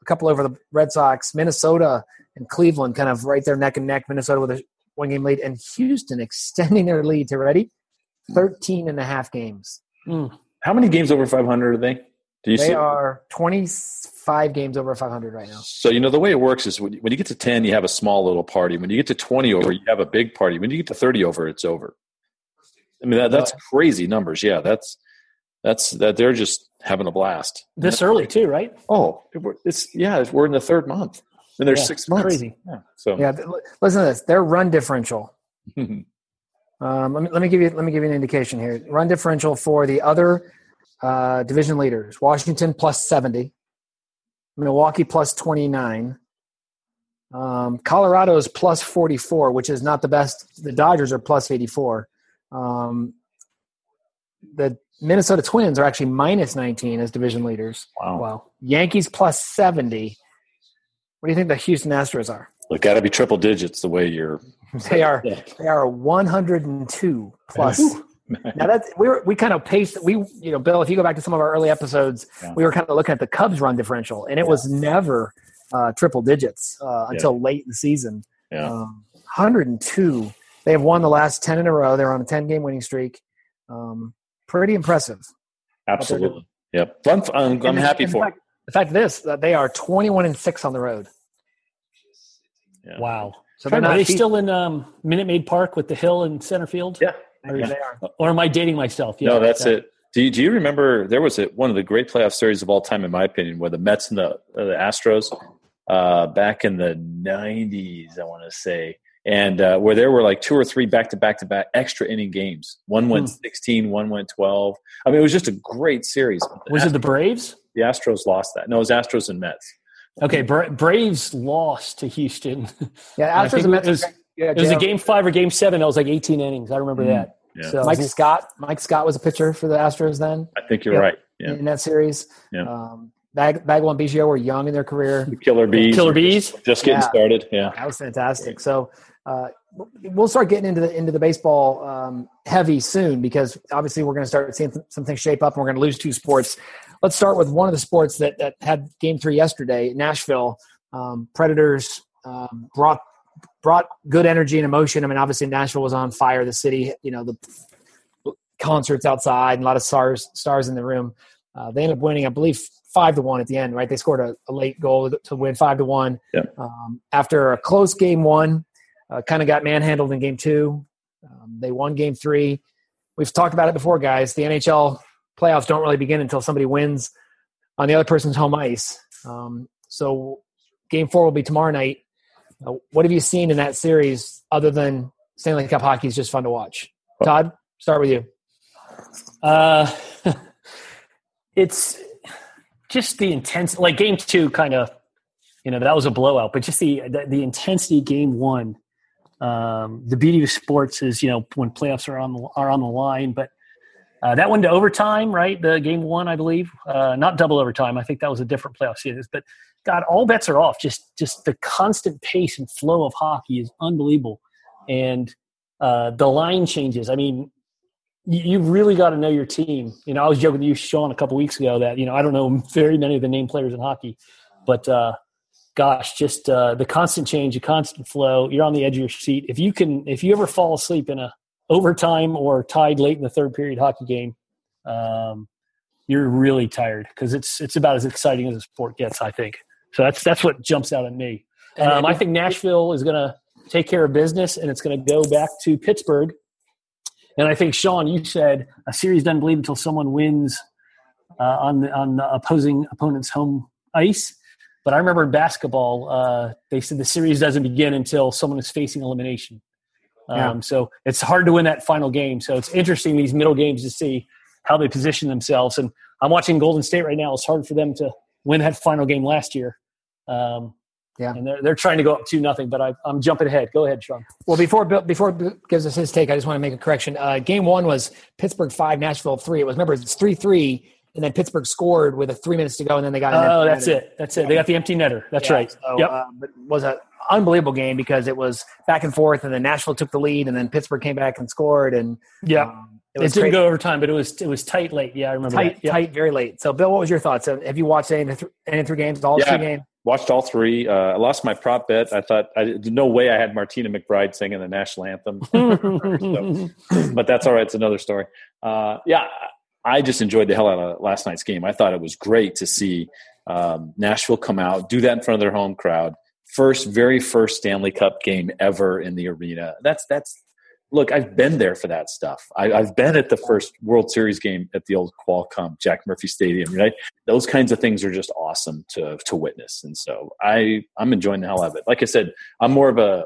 Speaker 2: couple over the Red Sox. Minnesota and Cleveland kind of right there neck and neck. Minnesota with a one-game lead. And Houston extending their lead to, ready? thirteen and a half games.
Speaker 4: Mm.
Speaker 3: How many games over five hundred are they? Do you
Speaker 2: they
Speaker 3: see?
Speaker 2: are twenty-five games over five hundred right now.
Speaker 3: So, you know, the way it works is when you, when you get to ten, you have a small little party. When you get to twenty over, you have a big party. When you get to thirty over, it's over. I mean, that, that's crazy numbers. Yeah, that's that's that they're just having a blast.
Speaker 4: This early too, right?
Speaker 3: Oh, it's yeah, we're in the third month, and there's
Speaker 4: Yeah,
Speaker 3: six months.
Speaker 4: crazy.
Speaker 3: Yeah. So
Speaker 2: Yeah, th- listen to this. Their run differential. um, let me let me give you let me give you an indication here. Run differential for the other uh, division leaders: Washington plus seventy, Milwaukee plus twenty-nine, um, Colorado's plus forty-four, which is not the best. The Dodgers are plus eighty-four. Um, the Minnesota Twins are actually minus nineteen as division leaders.
Speaker 3: wow,
Speaker 4: Wow.
Speaker 2: Yankees plus seventy. What do you think the Houston Astros are?
Speaker 3: it got to be triple digits the way you're.
Speaker 2: They are they are one hundred two plus. Now that's we were we kind of paced we you know Bill, if you go back to some of our early episodes,
Speaker 3: Yeah.
Speaker 2: we were kind of looking at the Cubs run differential, and it
Speaker 3: Yeah.
Speaker 2: was never uh, triple digits uh, until late in the season.
Speaker 3: Yeah.
Speaker 2: Um, one hundred two. They have won the last ten in a row. They're on a ten game winning streak. Um, pretty impressive.
Speaker 3: Absolutely. Yep. Fun, I'm, I'm
Speaker 2: And
Speaker 3: happy
Speaker 2: in
Speaker 3: for
Speaker 2: fact, the fact of this, that they are twenty-one and six on the road.
Speaker 3: it. Yeah.
Speaker 4: Wow.
Speaker 2: So they're
Speaker 4: Are
Speaker 2: not
Speaker 4: they
Speaker 2: feat-
Speaker 4: still in um, Minute Maid Park with the hill in center field?
Speaker 3: Yeah.
Speaker 2: They
Speaker 3: Yeah.
Speaker 2: are.
Speaker 4: Or am I dating myself? Yeah,
Speaker 3: No, that's
Speaker 4: yeah.
Speaker 3: it. Do you, do you remember there was a, one of the great playoff series of all time, in my opinion, where the Mets and the, uh, the Astros uh, back in the nineties, I want to say, and uh, where there were like two or three back-to-back-to-back extra inning games. One went
Speaker 4: Hmm.
Speaker 3: sixteen, one went twelve. I mean, it was just a great series. But the
Speaker 4: Was it
Speaker 3: Astros,
Speaker 4: the Braves?
Speaker 3: the Astros lost that. No, it was Astros and Mets.
Speaker 4: Okay, Bra- Braves lost to Houston.
Speaker 2: Yeah,
Speaker 4: I
Speaker 2: Astros
Speaker 4: think
Speaker 2: and Mets.
Speaker 4: it was-
Speaker 2: are- yeah,
Speaker 4: It was a
Speaker 2: J L.
Speaker 4: game five or game seven. That was like eighteen innings. I remember
Speaker 3: Mm,
Speaker 4: that.
Speaker 3: yeah.
Speaker 4: So
Speaker 2: Mike Scott. Mike Scott was a pitcher for the Astros then.
Speaker 3: I think you're
Speaker 2: Yeah.
Speaker 3: right. Yeah.
Speaker 2: In that series.
Speaker 3: Yeah.
Speaker 2: Um, Bag, Bagwell and Biggio were young in their career.
Speaker 3: The Killer Bees.
Speaker 4: Killer
Speaker 3: are
Speaker 4: Bees.
Speaker 3: Just, just getting
Speaker 2: Yeah.
Speaker 3: started. Yeah.
Speaker 2: That was fantastic. So uh, we'll start getting into the into the baseball um, heavy soon, because obviously we're going to start seeing th- some things shape up, and we're going to lose two sports. Let's start with one of the sports that, that had game three yesterday, Nashville. Um, Predators um, brought brought good energy and emotion. I mean, obviously Nashville was on fire. The city, you know, the concerts outside and a lot of stars stars in the room. Uh, they ended up winning, I believe, five to one at the end. Right, they scored a, a late goal to win five to one.
Speaker 3: Yep.
Speaker 2: Um, after a close game one, uh, kind of got manhandled in game two. Um, they won game three. We've talked about it before, guys. The N H L playoffs don't really begin until somebody wins on the other person's home ice. Um, so game four will be tomorrow night. Uh, what have you seen in that series other than Stanley Cup hockey is just fun to watch? Todd, start with you.
Speaker 4: Uh, it's just the intense. Like game two, kind of, you know, that was a blowout. But just the the, the intensity. Game one. Um, the beauty of sports is, you know, when playoffs are on the, are on the line. But uh, that went to overtime, right? The game one, I believe, uh, not double overtime. I think that was a different playoff series. But God, all bets are off. Just just the constant pace and flow of hockey is unbelievable, and uh, the line changes. I mean, you, you really got to know your team. You know, I was joking with you, Sean, a couple weeks ago that, you know, I don't know very many of the named players in hockey, but uh, gosh, just uh, the constant change, the constant flow. You're on the edge of your seat. If you can, if you ever fall asleep in a overtime or tied late in the third period hockey game, um, you're really tired, because it's it's about as exciting as a sport gets, I think. So that's that's what jumps out at me. Um, I think Nashville is going to take care of business, and it's going to go back to Pittsburgh. And I think, Sean, you said a series doesn't believe until someone wins uh, on the on the opposing opponent's home ice. But I remember in basketball, uh, they said the series doesn't begin until someone is facing elimination. Um,
Speaker 2: Yeah.
Speaker 4: So it's hard to win that final game. So it's interesting, these middle games, to see how they position themselves. And I'm watching Golden State right now. It's hard for them to win that final game last year. Um,
Speaker 2: Yeah.
Speaker 4: And they're, they're trying to go up two nothing, but I, I'm jumping ahead. Go ahead, Sean.
Speaker 2: Well, before Bill, before Bill gives us his take, I just want to make a correction. Uh, game one was Pittsburgh five, Nashville three. It was, remember, it's three three, and then Pittsburgh scored with a three minutes to go, and then they got an
Speaker 4: Oh,
Speaker 2: empty
Speaker 4: that's
Speaker 2: netter.
Speaker 4: it. That's it. They got the empty netter. That's
Speaker 2: Yeah,
Speaker 4: right.
Speaker 2: So,
Speaker 4: Yep.
Speaker 2: uh, but it was an unbelievable game because it was back and forth, and then Nashville took the lead, and then Pittsburgh came back and scored, and
Speaker 4: Yeah.
Speaker 2: um,
Speaker 4: It,
Speaker 2: it was
Speaker 4: didn't
Speaker 2: crazy.
Speaker 4: go overtime, but it was it was tight late. Yeah, I remember
Speaker 2: tight,
Speaker 4: that. Yep.
Speaker 2: tight, very late. So, Bill, what was your thoughts? Uh, Have you watched any of the th- any of the three games, all
Speaker 3: Yeah.
Speaker 2: three games?
Speaker 3: watched all three. Uh, I lost my prop bet. I thought I did no way I had Martina McBride singing the national anthem, so, but that's all right. It's another story. Uh, yeah, I just enjoyed the hell out of last night's game. I thought it was great to see um, Nashville come out, do that in front of their home crowd. First, very first Stanley Cup game ever in the arena. That's that's. Look, I've been there for that stuff. I, I've been at the first World Series game at the old Qualcomm Jack Murphy Stadium, right? Those kinds of things are just awesome to to witness. And so I, I'm enjoying the hell out of it. Like I said, I'm more of a,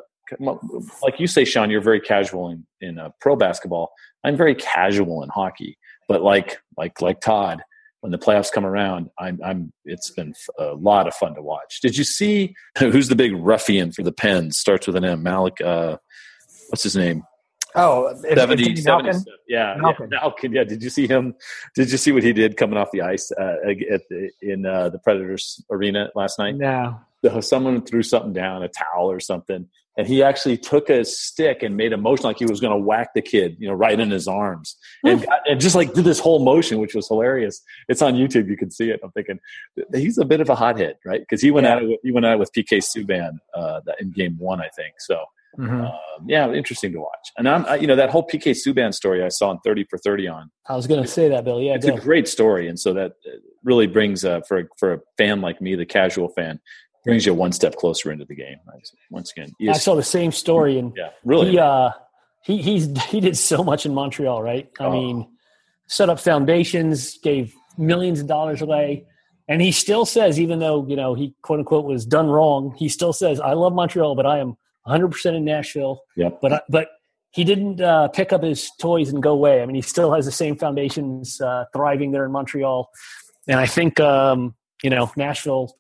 Speaker 3: like you say, Sean, you're very casual in, in uh, pro basketball. I'm very casual in hockey. But like like like Todd, when the playoffs come around, I'm, I'm it's been a lot of fun to watch. Did you see who's the big ruffian for the Pens? Starts with an M. Malik, uh, what's his name?
Speaker 2: Oh,
Speaker 3: seventy,
Speaker 2: Malkin?
Speaker 3: seventy, yeah,
Speaker 2: Malkin.
Speaker 3: yeah, Malkin. Yeah, did you see him? Did you see what he did coming off the ice uh, at the, in uh, the Predators arena last night?
Speaker 2: No.
Speaker 3: So someone threw something down, a towel or something, and he actually took a stick and made a motion like he was going to whack the kid, you know, right in his arms, and, got, and just like did this whole motion, which was hilarious. It's on YouTube; you can see it. I'm thinking he's a bit of a hothead, right? Because he went
Speaker 2: yeah.
Speaker 3: at it. With, he went at it with P K Subban uh, in Game One, I think. So.
Speaker 2: Mm-hmm.
Speaker 3: Um, yeah, interesting to watch. And I'm, I, you know, that whole P K Subban story I saw in thirty for thirty on.
Speaker 4: I was going to say that, Bill. Yeah,
Speaker 3: it's
Speaker 4: go.
Speaker 3: a great story, and so that really brings uh, for for a fan like me, the casual fan, brings you one step closer into the game. Once again,
Speaker 4: I saw the same story, and
Speaker 3: yeah, really,
Speaker 4: he uh, he he's he did so much in Montreal, right? I
Speaker 3: oh.
Speaker 4: mean, set up foundations, gave millions of dollars away. And he still says, even though, you know, he quote unquote was done wrong, he still says, I love Montreal, but I am one hundred percent in Nashville.
Speaker 3: Yep.
Speaker 4: But but he didn't uh, pick up his toys and go away. I mean, he still has the same foundations uh, thriving there in Montreal. And I think, um, you know, Nashville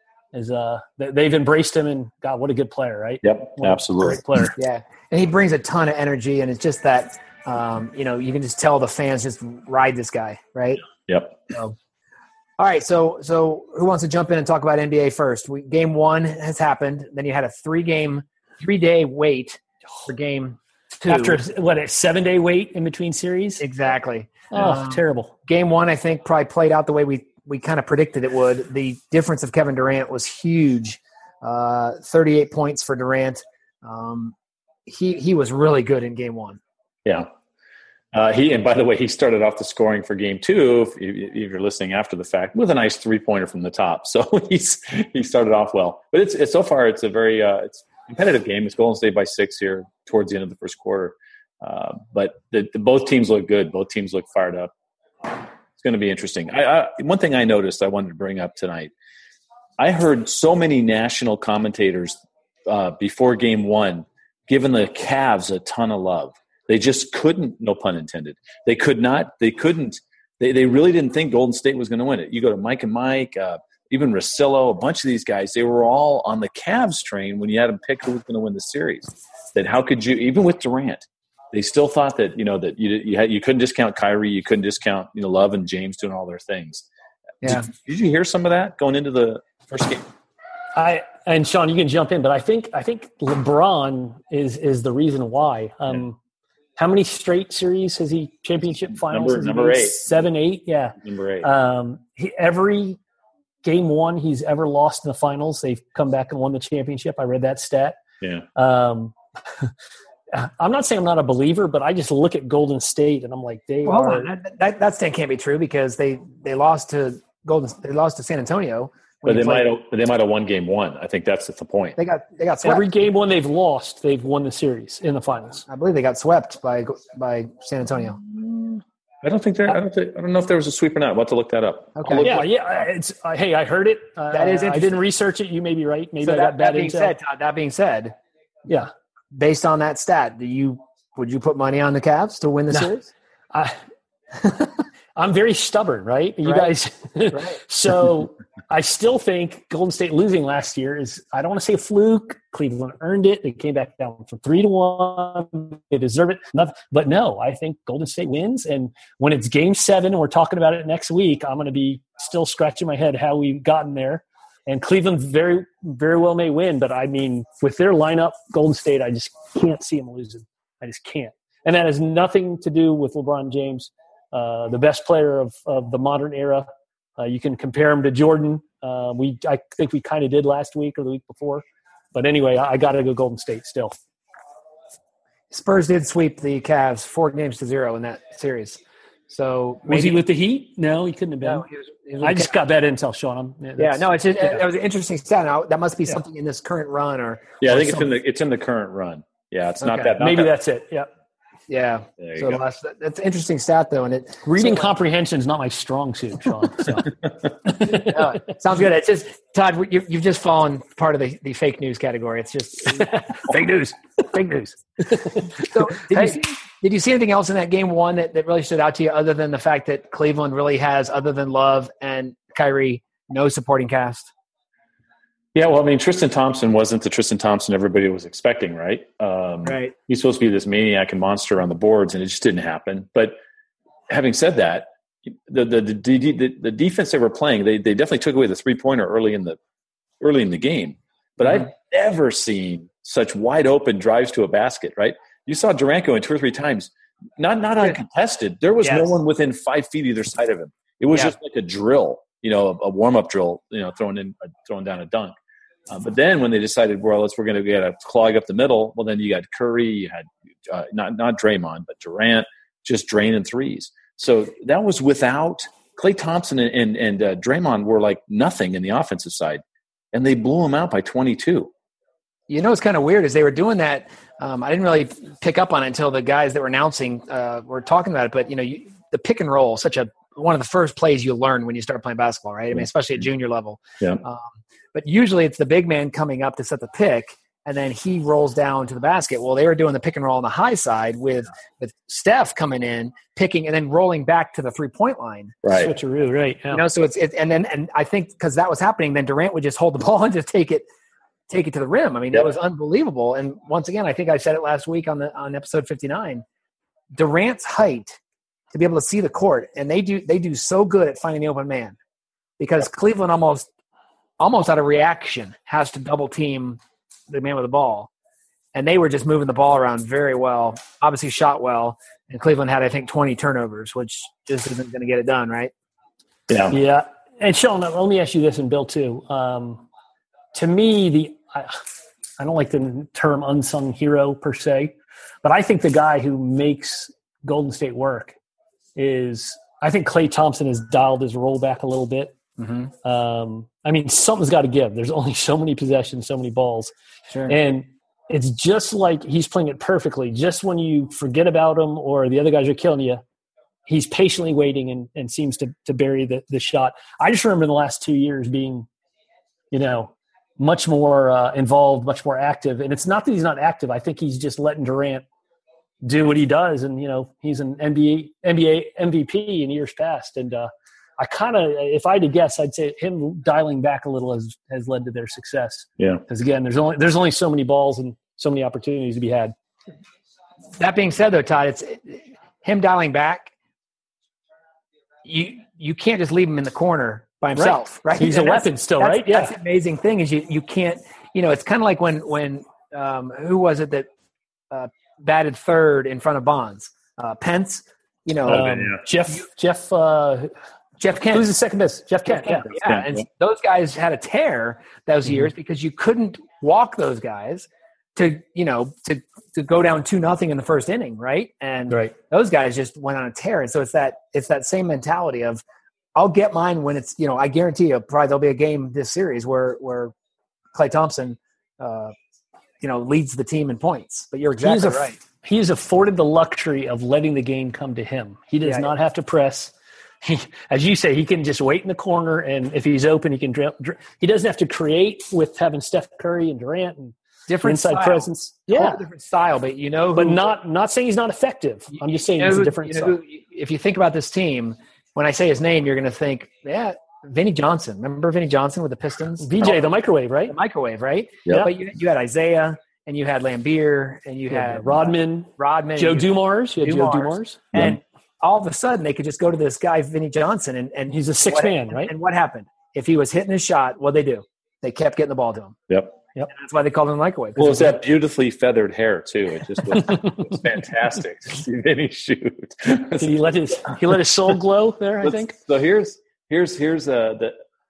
Speaker 4: is uh, they've embraced him, and God, what a good player, right?
Speaker 3: Yep,
Speaker 4: what
Speaker 3: absolutely.
Speaker 4: Great player.
Speaker 2: Yeah. And he brings a ton of energy, and it's just that, um, you know, you can just tell the fans just ride this guy, right?
Speaker 3: Yep.
Speaker 2: So, all right, so so who wants to jump in and talk about N B A first? We, game one has happened. Then you had a three-game, three-day wait for game two.
Speaker 4: After, what, a seven-day wait in between series?
Speaker 2: Exactly.
Speaker 4: Oh,
Speaker 2: Um,
Speaker 4: terrible.
Speaker 2: Game one, I think, probably played out the way we, we kind of predicted it would. The difference of Kevin Durant was huge. Uh, thirty-eight points for Durant. Um, he he was really good in game one.
Speaker 3: Yeah. Uh, he and by the way, he started off the scoring for game two. If, if you're listening after the fact, with a nice three pointer from the top, so he's he started off well. But it's, it's so far it's a very uh, it's a competitive game. It's Golden State by six here towards the end of the first quarter. Uh, but the, the, both teams look good. Both teams look fired up. It's going to be interesting. I, I, one thing I noticed I wanted to bring up tonight. I heard so many national commentators uh, before game one giving the Cavs a ton of love. They just couldn't, no pun intended. They could not, they couldn't, they, they really didn't think Golden State was going to win it. You go to Mike and Mike, uh, even Russillo, a bunch of these guys, they were all on the Cavs train when you had them pick who was going to win the series. That how could you, even with Durant, they still thought that, you know, that you you, had, you couldn't discount Kyrie, you couldn't discount, you know, Love and James doing all their things.
Speaker 2: Yeah.
Speaker 3: Did, did you hear some of that going into the first game?
Speaker 4: I and Sean, you can jump in, but I think I think LeBron is is the reason why. Um, yeah. How many straight series has he championship finals?
Speaker 3: Number, number eight,
Speaker 4: seven, eight, yeah,
Speaker 3: number eight.
Speaker 4: Um, he, every game one he's ever lost in the finals, they've come back and won the championship. I read that stat.
Speaker 3: Yeah.
Speaker 4: Um, I'm not saying I'm not a believer, but I just look at Golden State and I'm like, they
Speaker 2: well,
Speaker 4: are.
Speaker 2: Hold on. That, that that stat can't be true because they they lost to Golden. They lost to San Antonio.
Speaker 3: But they might have, they might have won game one. I think that's the point.
Speaker 2: They got they got swept.
Speaker 4: Every game one they've lost, they've won the series in the finals.
Speaker 2: I believe they got swept by by San Antonio.
Speaker 3: I don't think there. I don't. Think, I don't know if there was a sweep or not. We'll have to look that up.
Speaker 2: Okay.
Speaker 4: Yeah, yeah. It's uh, hey, I heard it. Uh,
Speaker 2: that is.
Speaker 4: I didn't research it. You may be right. Maybe
Speaker 2: so
Speaker 4: I
Speaker 2: that,
Speaker 4: got bad
Speaker 2: that being
Speaker 4: intel.
Speaker 2: said, Todd, that being said,
Speaker 4: yeah.
Speaker 2: Based on that stat, do you would you put money on the Cavs to win the
Speaker 4: no.
Speaker 2: series?
Speaker 4: I, I'm very stubborn, right? You
Speaker 2: right.
Speaker 4: guys.
Speaker 2: right.
Speaker 4: So I still think Golden State losing last year is, I don't want to say a fluke. Cleveland earned it. They came back down from three to one. They deserve it. Nothing. But no, I think Golden State wins. And when it's game seven, and we're talking about it next week, I'm going to be still scratching my head how we've gotten there. And Cleveland very, very well may win. But I mean, with their lineup, Golden State, I just can't see them losing. I just can't. And that has nothing to do with LeBron James, uh, the best player of, of the modern era. Uh, you can compare him to Jordan. Uh, we I think we kind of did last week or the week before. But anyway, I, I got to go Golden State still.
Speaker 2: Spurs did sweep the Cavs four games to zero in that series. So maybe,
Speaker 4: was he with the Heat? No, he couldn't have been.
Speaker 2: No, he was, he was
Speaker 4: I just got that intel, Sean. Yeah,
Speaker 2: yeah, no, it's just,
Speaker 4: yeah.
Speaker 2: that was an interesting stat. Now, that must be
Speaker 4: Yeah.
Speaker 2: something in this current run, or
Speaker 3: Yeah,
Speaker 2: or
Speaker 3: I think it's
Speaker 2: something.
Speaker 3: in the it's in the current run. Yeah, it's not
Speaker 2: Okay.
Speaker 3: that. Not
Speaker 4: Maybe
Speaker 3: that,
Speaker 4: that's it. Yeah.
Speaker 2: Yeah.
Speaker 3: There you
Speaker 2: So
Speaker 3: go.
Speaker 2: the last, that's an interesting stat, though, and it
Speaker 4: Reading
Speaker 2: so,
Speaker 4: comprehension is not my strong suit, Sean. So.
Speaker 2: no, sounds good. It's just Todd, you, you've just fallen part of the, the fake news category. It's just
Speaker 4: Fake news.
Speaker 2: fake news. So did
Speaker 4: Hey.
Speaker 2: you see, did you see anything else in that game one that, that really stood out to you, other than the fact that Cleveland really has, other than Love and Kyrie, no supporting cast?
Speaker 3: Yeah, well, I mean, Tristan Thompson wasn't the Tristan Thompson everybody was expecting, right? Um,
Speaker 2: Right.
Speaker 3: He's supposed to be this maniac and monster on the boards, and it just didn't happen. But having said that, the the the, the, the defense they were playing, they they definitely took away the three pointer early in the early in the game. But
Speaker 2: Mhm.
Speaker 3: I've never seen such wide open drives to a basket. Right? You saw Durant go in two or three times, not not uncontested. There was no
Speaker 2: Yes.
Speaker 3: one within five feet either side of him. It was
Speaker 2: Yeah.
Speaker 3: just like a drill, you know, a, a warm up drill, you know, throwing in, uh, throwing down a dunk. Uh, but then when they decided, well, let's we're going to get a clog up the middle. Well, then you got Curry, you had uh, not not Draymond, but Durant just draining threes. So that was without Klay Thompson and and, and uh, Draymond were like nothing in the offensive side, and they blew them out by twenty-two.
Speaker 2: You know, what's kind of weird is they were doing that. Um, I didn't really pick up on it until the guys that were announcing uh, were talking about it. But you know, you, the pick and roll, such a one of the first plays you learn when you start playing basketball, right? I mean, especially at junior level.
Speaker 3: Yeah.
Speaker 2: Um, but usually it's the big man coming up to set the pick, and then he rolls down to the basket. Well, they were doing the pick and roll on the high side with with Steph coming in, picking, and then rolling back to the three point line.
Speaker 3: Right.
Speaker 4: Switcheroo, right. Yeah.
Speaker 2: You know, so it's it, and then and I think because that was happening, then Durant would just hold the ball and just take it, take it to the rim. I mean,
Speaker 3: Yep.
Speaker 2: it was unbelievable. And once again, I think I said it last week on the on episode fifty-nine. Durant's height to be able to see the court, and they do they do so good at finding the open man, because Cleveland almost almost out of reaction has to double team the man with the ball, and they were just moving the ball around very well. Obviously, shot well, and Cleveland had I think twenty turnovers, which just isn't going to get it done, right?
Speaker 3: Yeah.
Speaker 4: Yeah. And Sean, let me ask you this, and Bill too. Um, to me, the I, I don't like the term unsung hero per se, but I think the guy who makes Golden State work is I think Klay Thompson has dialed his role back a little bit.
Speaker 2: Mm-hmm.
Speaker 4: Um, I mean, something's got to give. There's only so many possessions, so many balls.
Speaker 2: Sure.
Speaker 4: And it's just like he's playing it perfectly. Just when you forget about him or the other guys are killing you, he's patiently waiting and, and seems to, to bury the, the shot. I just remember in the last two years being, you know, much more uh, involved, much more active. And it's not that he's not active. I think he's just letting Durant do what he does. And, you know, he's an N B A, N B A M V P in years past. And uh, I kind of, if I had to guess, I'd say him dialing back a little has, has led to their success.
Speaker 3: Yeah.
Speaker 4: Because again, there's only, there's only so many balls and so many opportunities to be had.
Speaker 2: That being said, though, Todd, it's him dialing back. You you can't just leave him in the corner by himself, right?
Speaker 4: He's
Speaker 2: And
Speaker 4: a
Speaker 2: that's-
Speaker 4: weapon still,
Speaker 2: that's-
Speaker 4: right? Yeah.
Speaker 2: That's the amazing thing is you you can't. You know, it's kind of like when when um, who was it that uh, batted third in front of Bonds? Uh, Pence. You know,
Speaker 3: Oh,
Speaker 4: Um,
Speaker 3: yeah.
Speaker 4: Jeff, Jeff, uh,
Speaker 2: Jeff Kent.
Speaker 4: who's the second best? Jeff Kent. Yeah.
Speaker 2: Yeah,
Speaker 3: Yeah.
Speaker 2: and those guys had a tear those
Speaker 4: Mm-hmm.
Speaker 2: years because you couldn't walk those guys to you know to to go down two nothing in the first inning, right? And
Speaker 4: Right.
Speaker 2: those guys just went on a tear, and so it's that it's that same mentality of I'll get mine when it's you know I guarantee you probably there'll be a game this series where where Klay Thompson uh, you know leads the team in points. But you're exactly
Speaker 4: He's a-
Speaker 2: right.
Speaker 4: He is afforded the luxury of letting the game come to him. He does
Speaker 2: Yeah.
Speaker 4: not have to press. He, as you say, he can just wait in the corner, and if he's open, he can drill. Dr- he doesn't have to create with having Steph Curry and Durant and
Speaker 2: Different
Speaker 4: inside
Speaker 2: style.
Speaker 4: presence.
Speaker 2: Whole
Speaker 4: Yeah,
Speaker 2: different style, but you know,
Speaker 4: but
Speaker 2: who-
Speaker 4: not not saying he's not effective. I'm just saying
Speaker 2: you know
Speaker 4: he's a
Speaker 2: who-
Speaker 4: different
Speaker 2: you know
Speaker 4: style.
Speaker 2: who- if you think about this team, when I say his name, you're going to think, yeah, Vinnie Johnson. Remember Vinnie Johnson with the Pistons?
Speaker 4: V J, the microwave, right?
Speaker 2: The microwave, right?
Speaker 3: Yeah.
Speaker 2: But you, you had Isaiah, and you had Lambeer, and you
Speaker 4: Yeah,
Speaker 2: had
Speaker 4: Rodman,
Speaker 2: Rodman,
Speaker 4: Joe
Speaker 2: and you-
Speaker 4: Dumars. You had Joe
Speaker 2: Dumars.
Speaker 4: Dumars.
Speaker 2: and all of a sudden they could just go to this guy Vinnie Johnson, and and
Speaker 4: He's a six
Speaker 2: what-
Speaker 4: man, right?
Speaker 2: And what happened if he was hitting his shot? What they do? They kept getting the ball to him.
Speaker 3: Yep.
Speaker 2: And that's why they called him the microwave.
Speaker 3: Well, it was that beautifully feathered hair too. It just was, it was fantastic to see Vinny shoot.
Speaker 4: Did he let his he let his soul glow there? I
Speaker 3: Let's-
Speaker 4: think.
Speaker 3: So here's here's here's uh, the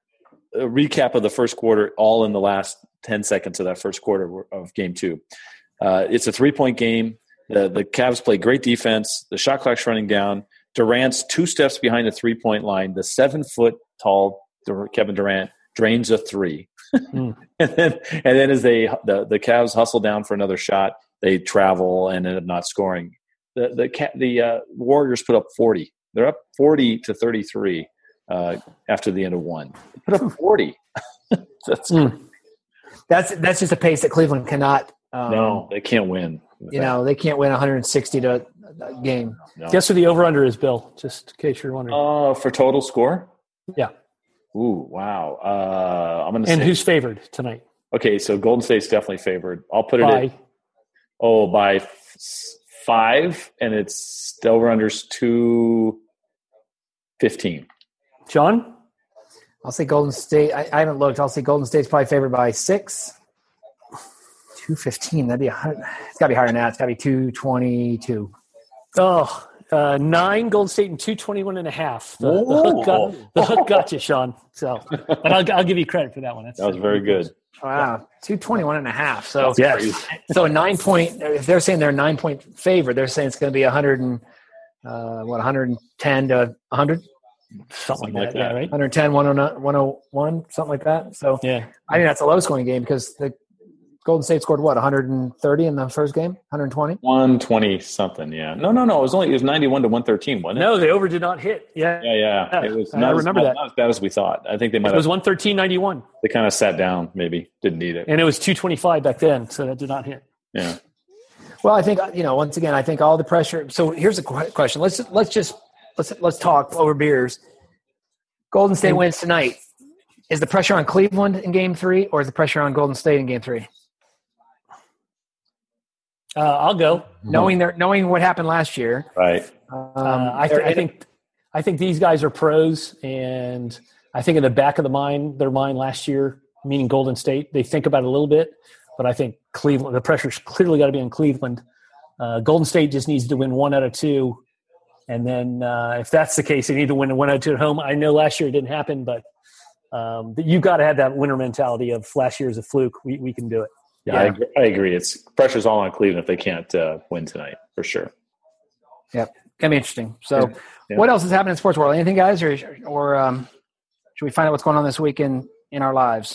Speaker 3: a recap of the first quarter, all in the last ten seconds of that first quarter of game two. Uh, it's a three-point game. The, the Cavs play great defense. The shot clock's running down. Durant's two steps behind the three-point line. The seven-foot-tall Kevin Durant drains a three. mm. and, then, and then as they the, the Cavs hustle down for another shot, they travel and end up not scoring. The the the uh, Warriors put up forty. They're up forty to thirty-three uh, after the end of one. They put up forty. that's
Speaker 2: mm. that's that's just a pace that Cleveland cannot. Um,
Speaker 3: no, they can't win.
Speaker 2: You that. know, they can't win one hundred sixty to a game.
Speaker 4: No. Guess who the over-under is, Bill? Just in case you're wondering.
Speaker 3: Uh, for total score?
Speaker 4: Yeah.
Speaker 3: Ooh, wow. Uh, I'm going to
Speaker 4: say. And
Speaker 3: say,
Speaker 4: who's favored tonight?
Speaker 3: Okay, so Golden State's definitely favored. I'll put it
Speaker 4: by.
Speaker 3: at oh by f- five, and it's the over/under's two fifteen.
Speaker 4: John,
Speaker 2: I'll say Golden State. I, I haven't looked. I'll say Golden State's probably favored by six. Two fifteen. That'd be a hundred. It's got to be higher than that. It's got to be two twenty-two.
Speaker 4: Oh. Uh, nine Golden State and two twenty-one and a half. The, the, hook, got, the hook got you, Sean. So, but I'll, I'll give you credit for that one. That's,
Speaker 3: that was very good.
Speaker 2: Wow, two twenty-one and a half. So,
Speaker 4: yes.
Speaker 2: so a nine point. If they're saying they're a nine point favor, they're saying it's going to be a hundred and uh, what, one hundred ten to one hundred,
Speaker 4: something like that, yeah, right?
Speaker 2: one ten, one oh one, something like that. So,
Speaker 4: yeah,
Speaker 2: I think that's a low scoring game because the Golden State scored what, one hundred thirty in the first game? one hundred twenty?
Speaker 3: one twenty something, yeah. No, no, no. It was only it was ninety-one to one thirteen, wasn't it?
Speaker 4: No, the over did not hit. Yeah,
Speaker 3: yeah, yeah.
Speaker 4: yeah.
Speaker 3: It was
Speaker 4: I
Speaker 3: not,
Speaker 4: remember
Speaker 3: as,
Speaker 4: that.
Speaker 3: not as bad as we thought. I think they might.
Speaker 4: It
Speaker 3: have,
Speaker 4: was one thirteen ninety-one.
Speaker 3: They kind of sat down, maybe didn't need it,
Speaker 4: and it was two twenty-five back then, so that did not hit.
Speaker 3: Yeah.
Speaker 2: Well, I think you know. Once again, I think all the pressure. So here's a question. Let's let's just let's let's talk over beers. Golden State wins tonight. Is the pressure on Cleveland in Game Three, or is the pressure on Golden State in Game Three?
Speaker 4: Uh, I'll go.
Speaker 2: Knowing their knowing what happened last year,
Speaker 3: right?
Speaker 2: Um,
Speaker 4: uh, I, th- I think I think these guys are pros, and I think in the back of the mind, their mind last year, meaning Golden State, they think about it a little bit, but I think Cleveland, the pressure's clearly got to be on Cleveland. Uh, Golden State just needs to win one out of two, and then uh, if that's the case, they need to win one out of two at home. I know last year it didn't happen, but um, you've got to have that winner mentality of last year is a fluke. We we can do it.
Speaker 3: Yeah, yeah. I, agree. I agree. It's pressure's all on Cleveland if they can't uh, win tonight, for sure.
Speaker 2: Yep, gonna be interesting. So,
Speaker 3: yeah. Yeah.
Speaker 2: What else is happening in sports world? Anything, guys, or or um, should we find out what's going on this week in, in our lives?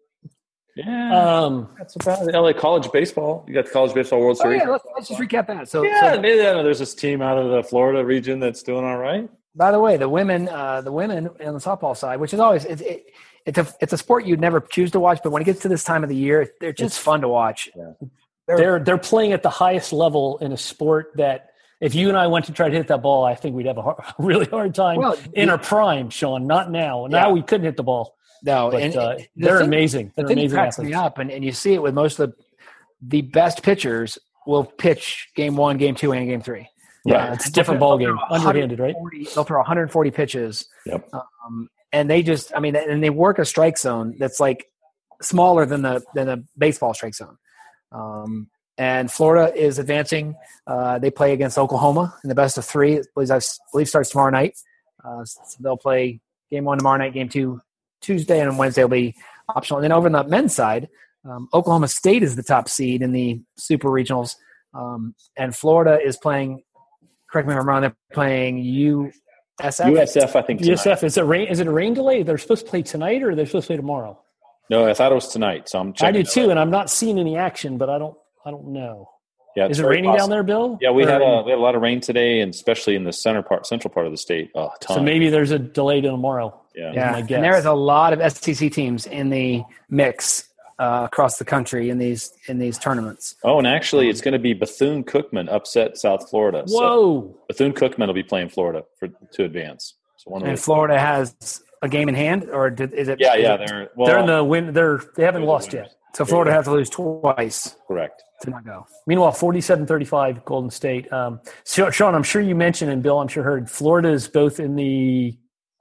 Speaker 3: Yeah, um, that's about L A college baseball. You got the college baseball World Series.
Speaker 2: Oh, yeah, let's, let's just recap that. So,
Speaker 3: yeah,
Speaker 2: so,
Speaker 3: maybe there's this team out of the Florida region that's doing all right.
Speaker 2: By the way, the women, uh, the women on the softball side, which is always it, it, it's a it's a sport you'd never choose to watch, but when it gets to this time of the year, they're just fun to watch.
Speaker 3: Yeah.
Speaker 4: They're, they're they're playing at the highest level in a sport that if you and I went to try to hit that ball, I think we'd have a hard, really hard time well, in the, our prime, Sean. Not now. Now yeah. we couldn't hit the ball.
Speaker 2: No,
Speaker 4: but,
Speaker 2: and,
Speaker 4: uh,
Speaker 2: and
Speaker 4: they're
Speaker 2: the thing,
Speaker 4: amazing. They're
Speaker 2: the thing
Speaker 4: amazing
Speaker 2: that cracks
Speaker 4: athletes.
Speaker 2: me up, and, and you see it with most of the the best pitchers will pitch game one, game two, and game three.
Speaker 4: Yeah, uh, it's a different ball game. Underhanded, right?
Speaker 2: They'll throw one hundred forty pitches.
Speaker 3: Yep.
Speaker 2: Um, and they just, I mean, and they work a strike zone that's like smaller than the than a baseball strike zone. Um, and Florida is advancing. Uh, they play against Oklahoma in the best of three. I believe, I believe starts tomorrow night. Uh, so they'll play game one tomorrow night, game two Tuesday, and on Wednesday will be optional. And then over on the men's side, um, Oklahoma State is the top seed in the super regionals. Um, and Florida is playing, correct me if I'm wrong, they're playing U S F?
Speaker 3: U S F, I think, tonight.
Speaker 4: U S F, is it, rain, is it a rain delay? They're supposed to play tonight, or they're supposed to play tomorrow?
Speaker 3: No, I thought it was tonight, so I'm checking.
Speaker 4: I do too,
Speaker 3: right.
Speaker 4: and I'm not seeing any action, but I don't I don't know.
Speaker 3: Yeah,
Speaker 4: is it raining
Speaker 3: possible.
Speaker 4: down there, Bill?
Speaker 3: Yeah, we
Speaker 4: or,
Speaker 3: had a we had a lot of rain today, and especially in the center part, central part of the state. Oh, a ton.
Speaker 4: So maybe there's a delay to tomorrow.
Speaker 3: Yeah,
Speaker 2: yeah. And there is a lot of S E C teams in the mix uh, across the country in these in these tournaments.
Speaker 3: Oh, and actually, it's going to be Bethune-Cookman upset South Florida.
Speaker 4: Whoa!
Speaker 3: So Bethune-Cookman will be playing Florida for to advance. So one
Speaker 2: and Florida has a game in hand, or did, is it?
Speaker 3: Yeah,
Speaker 2: is
Speaker 3: yeah.
Speaker 2: It,
Speaker 3: they're well,
Speaker 4: they're in the win. They're they haven't lost yet.
Speaker 2: So Florida has to lose twice.
Speaker 3: Correct.
Speaker 2: To not go.
Speaker 4: Meanwhile, forty-seven thirty-five Golden State. Um, so, Sean, I'm sure you mentioned, and Bill, I'm sure heard, Florida is both in the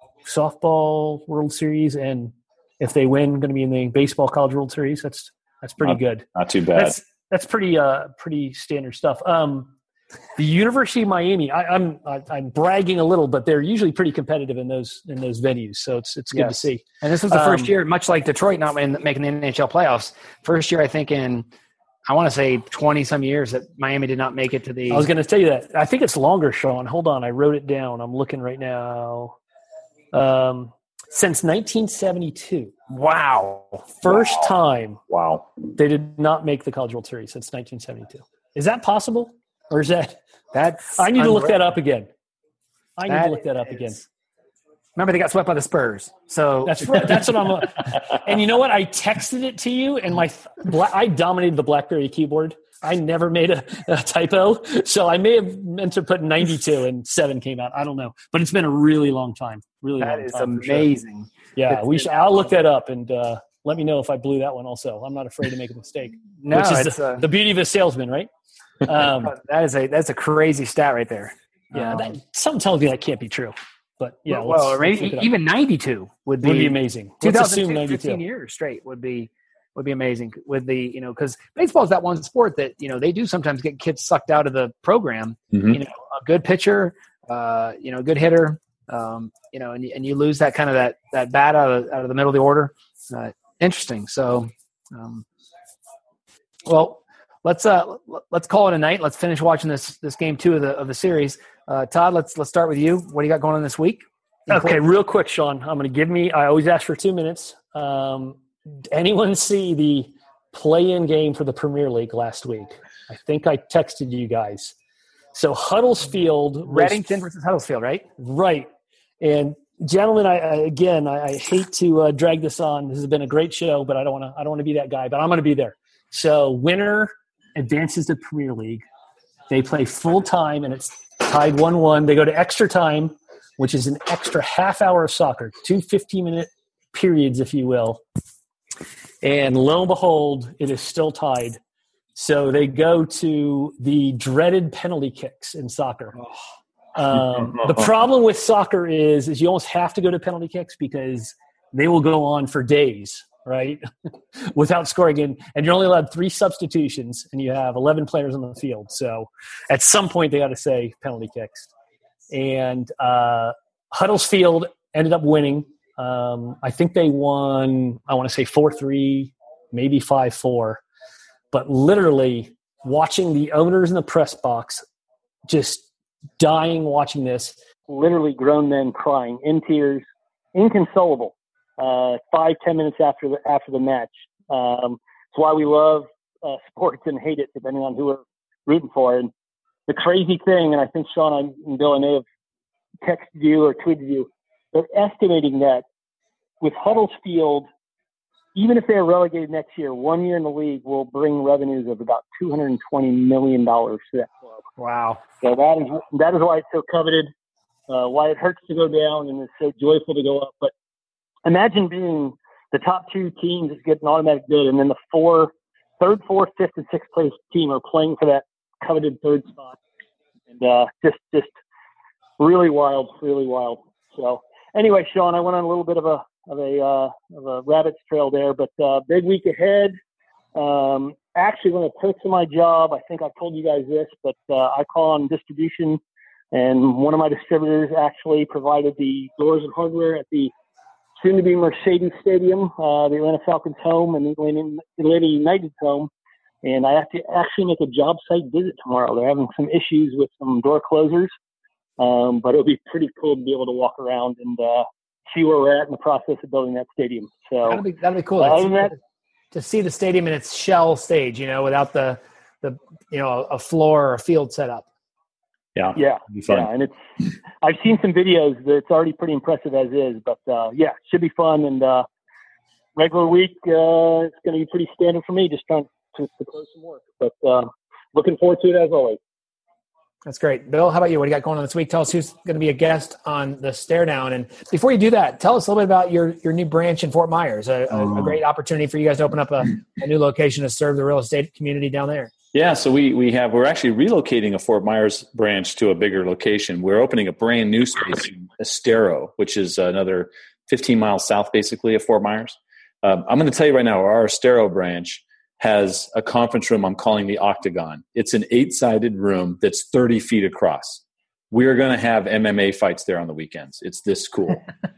Speaker 4: softball World Series and if they win, going to be in the baseball College World Series. That's that's pretty
Speaker 3: not,
Speaker 4: good.
Speaker 3: Not too bad.
Speaker 4: That's that's pretty uh pretty standard stuff. Um, The University of Miami. I, I'm I, I'm bragging a little, but they're usually pretty competitive in those in those venues. So it's it's good
Speaker 5: yes.
Speaker 4: to see.
Speaker 5: And this was the first
Speaker 4: Um,
Speaker 5: year, much like Detroit not in, making the N H L playoffs. First year, I think in I want to say twenty some years that Miami did not make it to the.
Speaker 4: I was going to tell you that. I think it's longer, Sean. Hold on, I wrote it down. I'm looking right now. Um, since nineteen seventy-two.
Speaker 5: Wow.
Speaker 4: First
Speaker 3: Wow.
Speaker 4: time
Speaker 3: Wow.
Speaker 4: they did not make the College World Series since nineteen seventy-two. Is that possible? Or is that
Speaker 5: That's
Speaker 4: I need to look
Speaker 5: unreal.
Speaker 4: that up again. I need
Speaker 5: That
Speaker 4: to look that up
Speaker 5: is-
Speaker 4: again.
Speaker 5: Remember, they got swept by the Spurs. So
Speaker 4: That's right. That's what I'm. And you know what? I texted it to you, and my I dominated the BlackBerry keyboard. I never made a, a typo, so I may have meant to put ninety-two, and seven came out. I don't know, but it's been a really long time. Really
Speaker 5: that
Speaker 4: long
Speaker 5: is
Speaker 4: time. for sure.
Speaker 5: amazing.
Speaker 4: Yeah,
Speaker 5: It's-
Speaker 4: we should. I'll look that up and uh, let me know if I blew that one. Also, I'm not afraid to make a mistake.
Speaker 5: No,
Speaker 4: which is
Speaker 5: it's
Speaker 4: the,
Speaker 5: uh,
Speaker 4: the beauty of a salesman, right? Um,
Speaker 5: that is a that's a crazy stat right there.
Speaker 4: yeah,
Speaker 5: Um,
Speaker 4: that, something tells me that can't be true. But yeah,
Speaker 5: well,
Speaker 4: let's,
Speaker 5: or
Speaker 4: let's
Speaker 5: maybe
Speaker 4: look it up.
Speaker 5: even ninety-two would be,
Speaker 4: would be amazing. Let's assume
Speaker 5: fifteen
Speaker 4: ninety-two.
Speaker 5: years straight would be would be amazing with the you know because baseball is that one sport that you know they do sometimes get kids sucked out of the program.
Speaker 3: Mhm.
Speaker 5: You know, a good pitcher, uh, you know, a good hitter, um, you know, and you- and you lose that kind of that that bat out of out of the middle of the order. Uh, interesting. So, um, well, let's uh let's call it a night. Let's finish watching this this game two of the of the series. Uh, Todd, let's let's start with you. What do you got going on this week?
Speaker 4: Okay, real quick, Sean. I'm going to give me. I always ask for two minutes. Um, anyone see the play-in game for the Premier League last week? I think I texted you guys. So Huddersfield, was-
Speaker 5: Reddington versus Huddersfield, right?
Speaker 4: right? And gentlemen, I, I again, I, I hate to uh, drag this on. This has been a great show, but I don't want to. I don't want to be that guy. But I'm going to be there. So winner advances to Premier League. They play full time, and it's tied one one. They go to extra time, which is an extra half hour of soccer, two fifteen-minute periods, if you will. And lo and behold, it is still tied. So they go to the dreaded penalty kicks in soccer. Um, the problem with soccer is, is you almost have to go to penalty kicks because they will go on for days, right, without scoring. In, and you're only allowed three substitutions, and you have eleven players on the field. So at some point, they got to say penalty kicks. And uh, Huddersfield ended up winning. Um, I think they won, I want to say four three, maybe five four. But literally watching the owners in the press box just dying watching this.
Speaker 6: Literally grown men crying in tears, inconsolable, uh, five, ten minutes after the, after the match. Um, it's why we love uh, sports and hate it, depending on who we're rooting for. And the crazy thing, and I think Sean and Bill, I may have texted you or tweeted you, they're estimating that with Huddersfield, even if they're relegated next year, one year in the league will bring revenues of about two hundred twenty million dollars to that club.
Speaker 5: Wow.
Speaker 6: So that is that is why it's so coveted, uh, why it hurts to go down and it's so joyful to go up. But imagine being the top two teams that get an automatic bid, and then the four, third, fourth, fifth, and sixth place team are playing for that coveted third spot. And uh, just just really wild, really wild. So anyway, Sean, I went on a little bit of a of a uh, of a rabbit's trail there, but uh, big week ahead. Um, actually, one of the perks of my job, I think I've told you guys this, but uh, I call on distribution, and one of my distributors actually provided the doors and hardware at the soon-to-be Mercedes Stadium, uh, the Atlanta Falcons home and the Atlanta, Atlanta United's home. And I have to actually make a job site visit tomorrow. They're having some issues with some door closers, um, but it'll be pretty cool to be able to walk around and uh, see where we're at in the process of building that stadium. So
Speaker 5: That'll be that'll be cool.
Speaker 6: Other
Speaker 5: to,
Speaker 6: than that,
Speaker 5: to see the stadium in its shell stage, you know, without the the you know a floor or a field set up.
Speaker 3: Yeah.
Speaker 6: yeah,
Speaker 3: It'll be fun.
Speaker 6: yeah, and it's I've seen some videos that it's already pretty impressive as is, but uh, yeah, should be fun. And uh, regular week, uh, it's going to be pretty standard for me, just trying to, to close some work. But uh, looking forward to it as always.
Speaker 5: That's great. Bill, how about you? What do you got going on this week? Tell us who's going to be a guest on the Stare Down. And before you do that, tell us a little bit about your, your new branch in Fort Myers, a, a, a great opportunity for you guys to open up a, a new location to serve the real estate community down there.
Speaker 3: Yeah, so we we have we're actually relocating a Fort Myers branch to a bigger location. We're opening a brand new space in Estero, which is another fifteen miles south, basically, of Fort Myers. Um, I'm going to tell you right now, our Estero branch has a conference room I'm calling the Octagon. It's an eight-sided room that's thirty feet across. We're going to have M M A fights there on the weekends. It's this cool.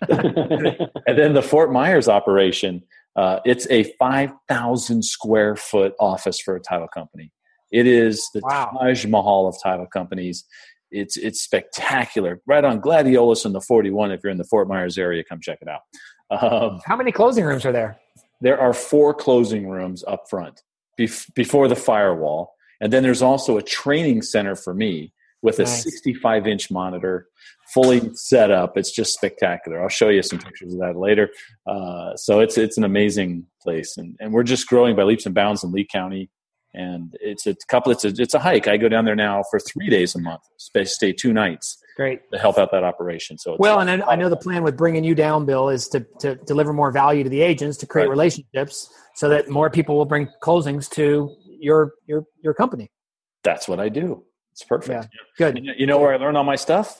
Speaker 3: And then the Fort Myers operation, uh, it's a five thousand square foot office for a title company. It is the
Speaker 5: Wow.
Speaker 3: Taj Mahal of title companies. It's it's spectacular. Right on Gladiolus and the forty-one. If you're in the Fort Myers area, come check it out. Um,
Speaker 5: How many closing rooms are there?
Speaker 3: there are four closing rooms up front bef- before the firewall. And then there's also a training center for me with a
Speaker 5: Nice.
Speaker 3: sixty-five inch monitor, fully set up. It's just spectacular. I'll show you some pictures of that later. Uh, so it's it's an amazing place. And, and we're just growing by leaps and bounds in Lee County. And it's a couple. It's a it's a hike. I go down there now for three days a month. Stay, stay two nights
Speaker 5: Great.
Speaker 3: to help out that operation. So it's
Speaker 5: Well, and I, I know the plan with bringing you down, Bill, is to, to deliver more value to the agents, to create
Speaker 3: Right.
Speaker 5: relationships so that more people will bring closings to your your your company.
Speaker 3: that's what I do. It's perfect.
Speaker 5: Good.
Speaker 3: You know- You know where I learned all my stuff?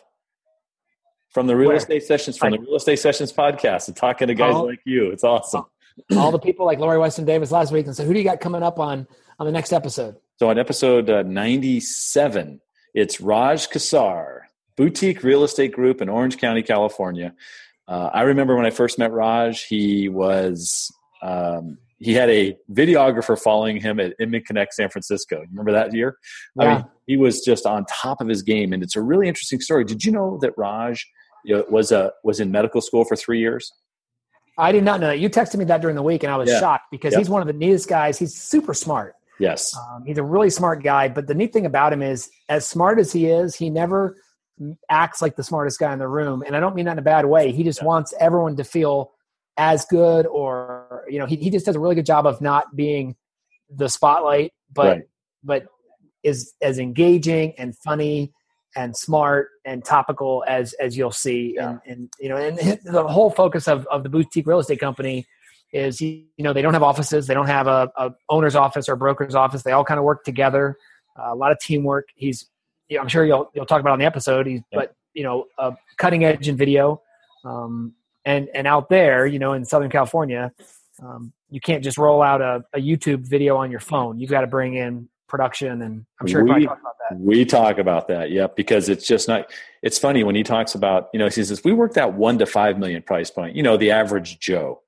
Speaker 3: From the Real
Speaker 5: Where?
Speaker 3: Estate Sessions, from the Real Estate Sessions podcast, and talking to guys
Speaker 5: Oh.
Speaker 3: like you. It's awesome.
Speaker 5: All the people like Lori Weston Davis last week. And so who do you got coming up on, on the next episode?
Speaker 3: So on episode uh, ninety-seven, it's Raj Kassar, Boutique Real Estate Group in Orange County, California. Uh, I remember when I first met Raj, he was um, he had a videographer following him at Inman Connect San Francisco. You remember that year? I
Speaker 5: Yeah.
Speaker 3: mean, he was just on top of his game, and it's a really interesting story. Did you know that Raj you know, was a was in medical school for three years?
Speaker 5: I did not know that. You texted me that during the week, and I was
Speaker 3: Yeah.
Speaker 5: shocked because
Speaker 3: Yep.
Speaker 5: he's one of the neatest guys. He's super smart.
Speaker 3: Yes.
Speaker 5: Um, he's a really smart guy. But the neat thing about him is, as smart as he is, he never acts like the smartest guy in the room. And I don't mean that in a bad way. He just
Speaker 3: Yeah.
Speaker 5: wants everyone to feel as good, or, you know, he, he just does a really good job of not being the spotlight, but,
Speaker 3: Right.
Speaker 5: but is as engaging and funny and smart and topical as, as you'll see.
Speaker 3: Yeah.
Speaker 5: And, and, you know, and the whole focus of, of the boutique real estate company is, you know, they don't have offices. They don't have a, a owner's office or broker's office. They all kind of work together. Uh, a lot of teamwork. He's, you know, I'm sure you'll, you'll talk about it on the episode. He's,
Speaker 3: Yeah.
Speaker 5: but you know, uh, cutting edge in video. Um, and, and out there, you know, in Southern California, um, you can't just roll out a, a YouTube video on your phone. You've got to bring in production, and I'm sure
Speaker 3: We-
Speaker 5: you probably talk about that.
Speaker 3: We talk about that, yep, because it's just not. It's funny when he talks about, you know, he says we work that one to five million price point. You know, the average Joe.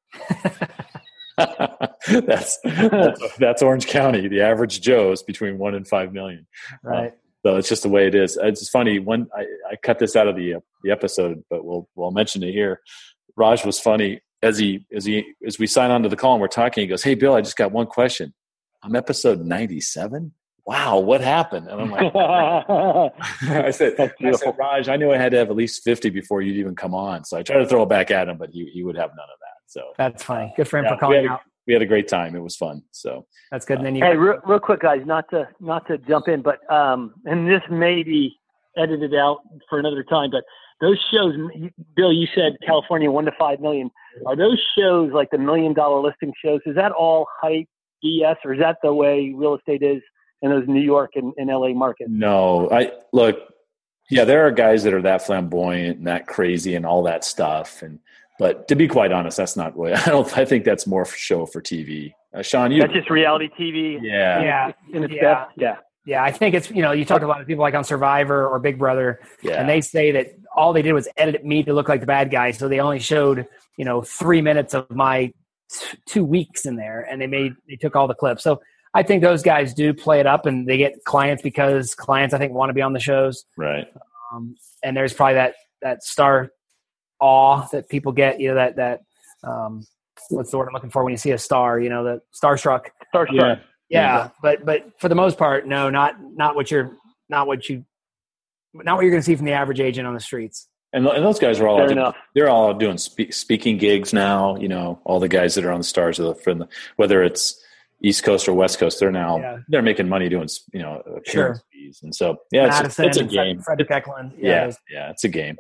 Speaker 3: that's, that's that's Orange County. The average Joe is between one and five million.
Speaker 5: Right.
Speaker 3: So it's just the way it is. It's funny. When I, I cut this out of the uh, the episode, but we'll we'll mention it here. Raj was funny as he as he as we sign on to the call and we're talking. He goes, "Hey, Bill, I just got one question. I'm episode ninety-seven. Wow, what happened?" And I'm like, I said,
Speaker 6: That's
Speaker 3: I said, Raj, I knew I had to have at least fifty before you'd even come on. So I tried to throw it back at him, but he, he would have none of that. So
Speaker 5: That's funny. Good for him
Speaker 3: yeah,
Speaker 5: for
Speaker 3: we,
Speaker 5: calling
Speaker 3: had a,
Speaker 5: out.
Speaker 3: we had a great time. It was fun. So
Speaker 5: That's good. And then you,
Speaker 6: Hey, real, real quick, guys, not to not to jump in, but um, and this may be edited out for another time, but those shows, you- Bill, you said California one to five million. Are those shows like the million dollar listing shows? Is that all hype, B S, or is that the way real estate is in those New York and, and L A markets?
Speaker 3: no, I look. Yeah, there are guys that are that flamboyant and that crazy and all that stuff. And but to be quite honest, that's not what I don't. I think that's more for show for T V. Uh, Sean, you
Speaker 6: That's just reality T V.
Speaker 3: yeah,
Speaker 5: yeah,
Speaker 6: In its
Speaker 5: Yeah.
Speaker 6: best. Yeah.
Speaker 5: yeah, I think it's, you know, you talk to a lot of people like on Survivor or Big Brother,
Speaker 3: yeah.
Speaker 5: and they say that all they did was edit me to look like the bad guy. So they only showed, you know, three minutes of my t- two weeks in there, and they made, they took all the clips. So I think those guys do play it up, and they get clients because clients, I think, want to be on the shows.
Speaker 3: right.
Speaker 5: Um, and there's probably that, that star awe that people get, you know, that, that, um, what's the word I'm looking for when you see a star, you know, the starstruck.
Speaker 6: Starstruck.
Speaker 3: Yeah.
Speaker 5: Yeah, but but for the most part, no, not not what you're not what you not what you're going to see from the average agent on the streets.
Speaker 3: And, and those guys are all
Speaker 6: Fair
Speaker 3: out doing,
Speaker 6: enough.
Speaker 3: they're all doing spe- speaking gigs now. You know, all the guys that are on the stars of the, from the whether it's East Coast or West Coast, they're now
Speaker 5: Yeah.
Speaker 3: they're making money doing you know appearance
Speaker 5: Sure.
Speaker 3: fees. And so yeah, it's,
Speaker 5: Madison,
Speaker 3: it's a
Speaker 5: and Fred-
Speaker 3: game.
Speaker 5: Frederick Eklund.
Speaker 3: Yeah,
Speaker 5: those-
Speaker 3: yeah, it's a game.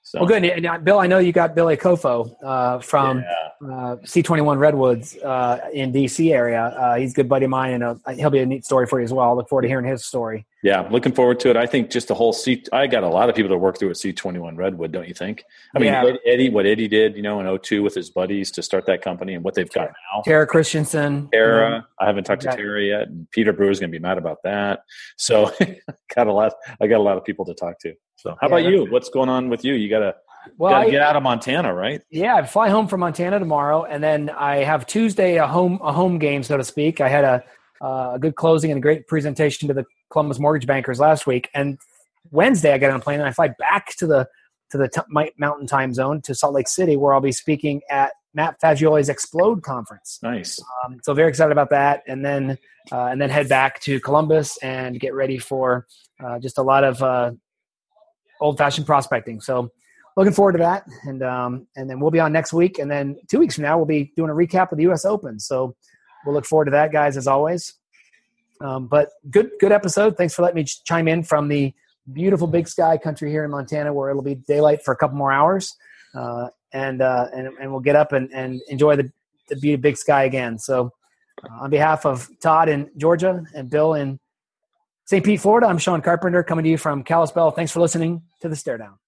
Speaker 3: So.
Speaker 5: Well, good. And, uh, Bill, I know you got Billy Kofo uh, from
Speaker 3: Yeah.
Speaker 5: uh, C twenty-one Redwoods uh, in D C area. Uh, he's a good buddy of mine, and uh, he'll be a neat story for you as well. I look forward to hearing his story.
Speaker 3: Yeah, I'm looking forward to it. I think just the whole C – I got a lot of people to work through at C twenty-one Redwood, don't you think? I mean,
Speaker 5: Yeah.
Speaker 3: Eddie, what Eddie did, you know, in oh two with his buddies to start that company and what they've got now.
Speaker 5: Tara Christensen.
Speaker 3: Tara,
Speaker 5: you know,
Speaker 3: I haven't talked to
Speaker 5: Exactly.
Speaker 3: Tara yet, and Peter Brewer's going to be mad about that. So got a lot. I got a lot of people to talk to. So how
Speaker 5: Yeah,
Speaker 3: about
Speaker 5: that's-
Speaker 3: you? What's going on with you? You got to
Speaker 5: Well,
Speaker 3: got to
Speaker 5: I-
Speaker 3: get out of Montana, right?
Speaker 5: Yeah, I fly home from Montana tomorrow, and then I have Tuesday a home a home game, so to speak. I had a uh, a good closing and a great presentation to the Columbus Mortgage Bankers last week, and Wednesday I get on a plane and I fly back to the to the t- my- Mountain Time Zone to Salt Lake City, where I'll be speaking at Matt Fagioli's Explode conference.
Speaker 3: Nice.
Speaker 5: Um, so very excited about that, and then uh, and then head back to Columbus and get ready for uh, just a lot of uh, old fashioned prospecting. So. Looking forward to that, and um, and then we'll be on next week, and then two weeks from now we'll be doing a recap of the U S Open. So we'll look forward to that, guys, as always. Um, but good good episode. Thanks for letting me ch- chime in from the beautiful Big Sky country here in Montana, where it'll be daylight for a couple more hours, uh, and uh, and and we'll get up and, and enjoy the the beauty of Big Sky again. So uh, on behalf of Todd in Georgia and Bill in Saint Pete, Florida, I'm Sean Carpenter coming to you from Kalispell. Thanks for listening to the Stare Down.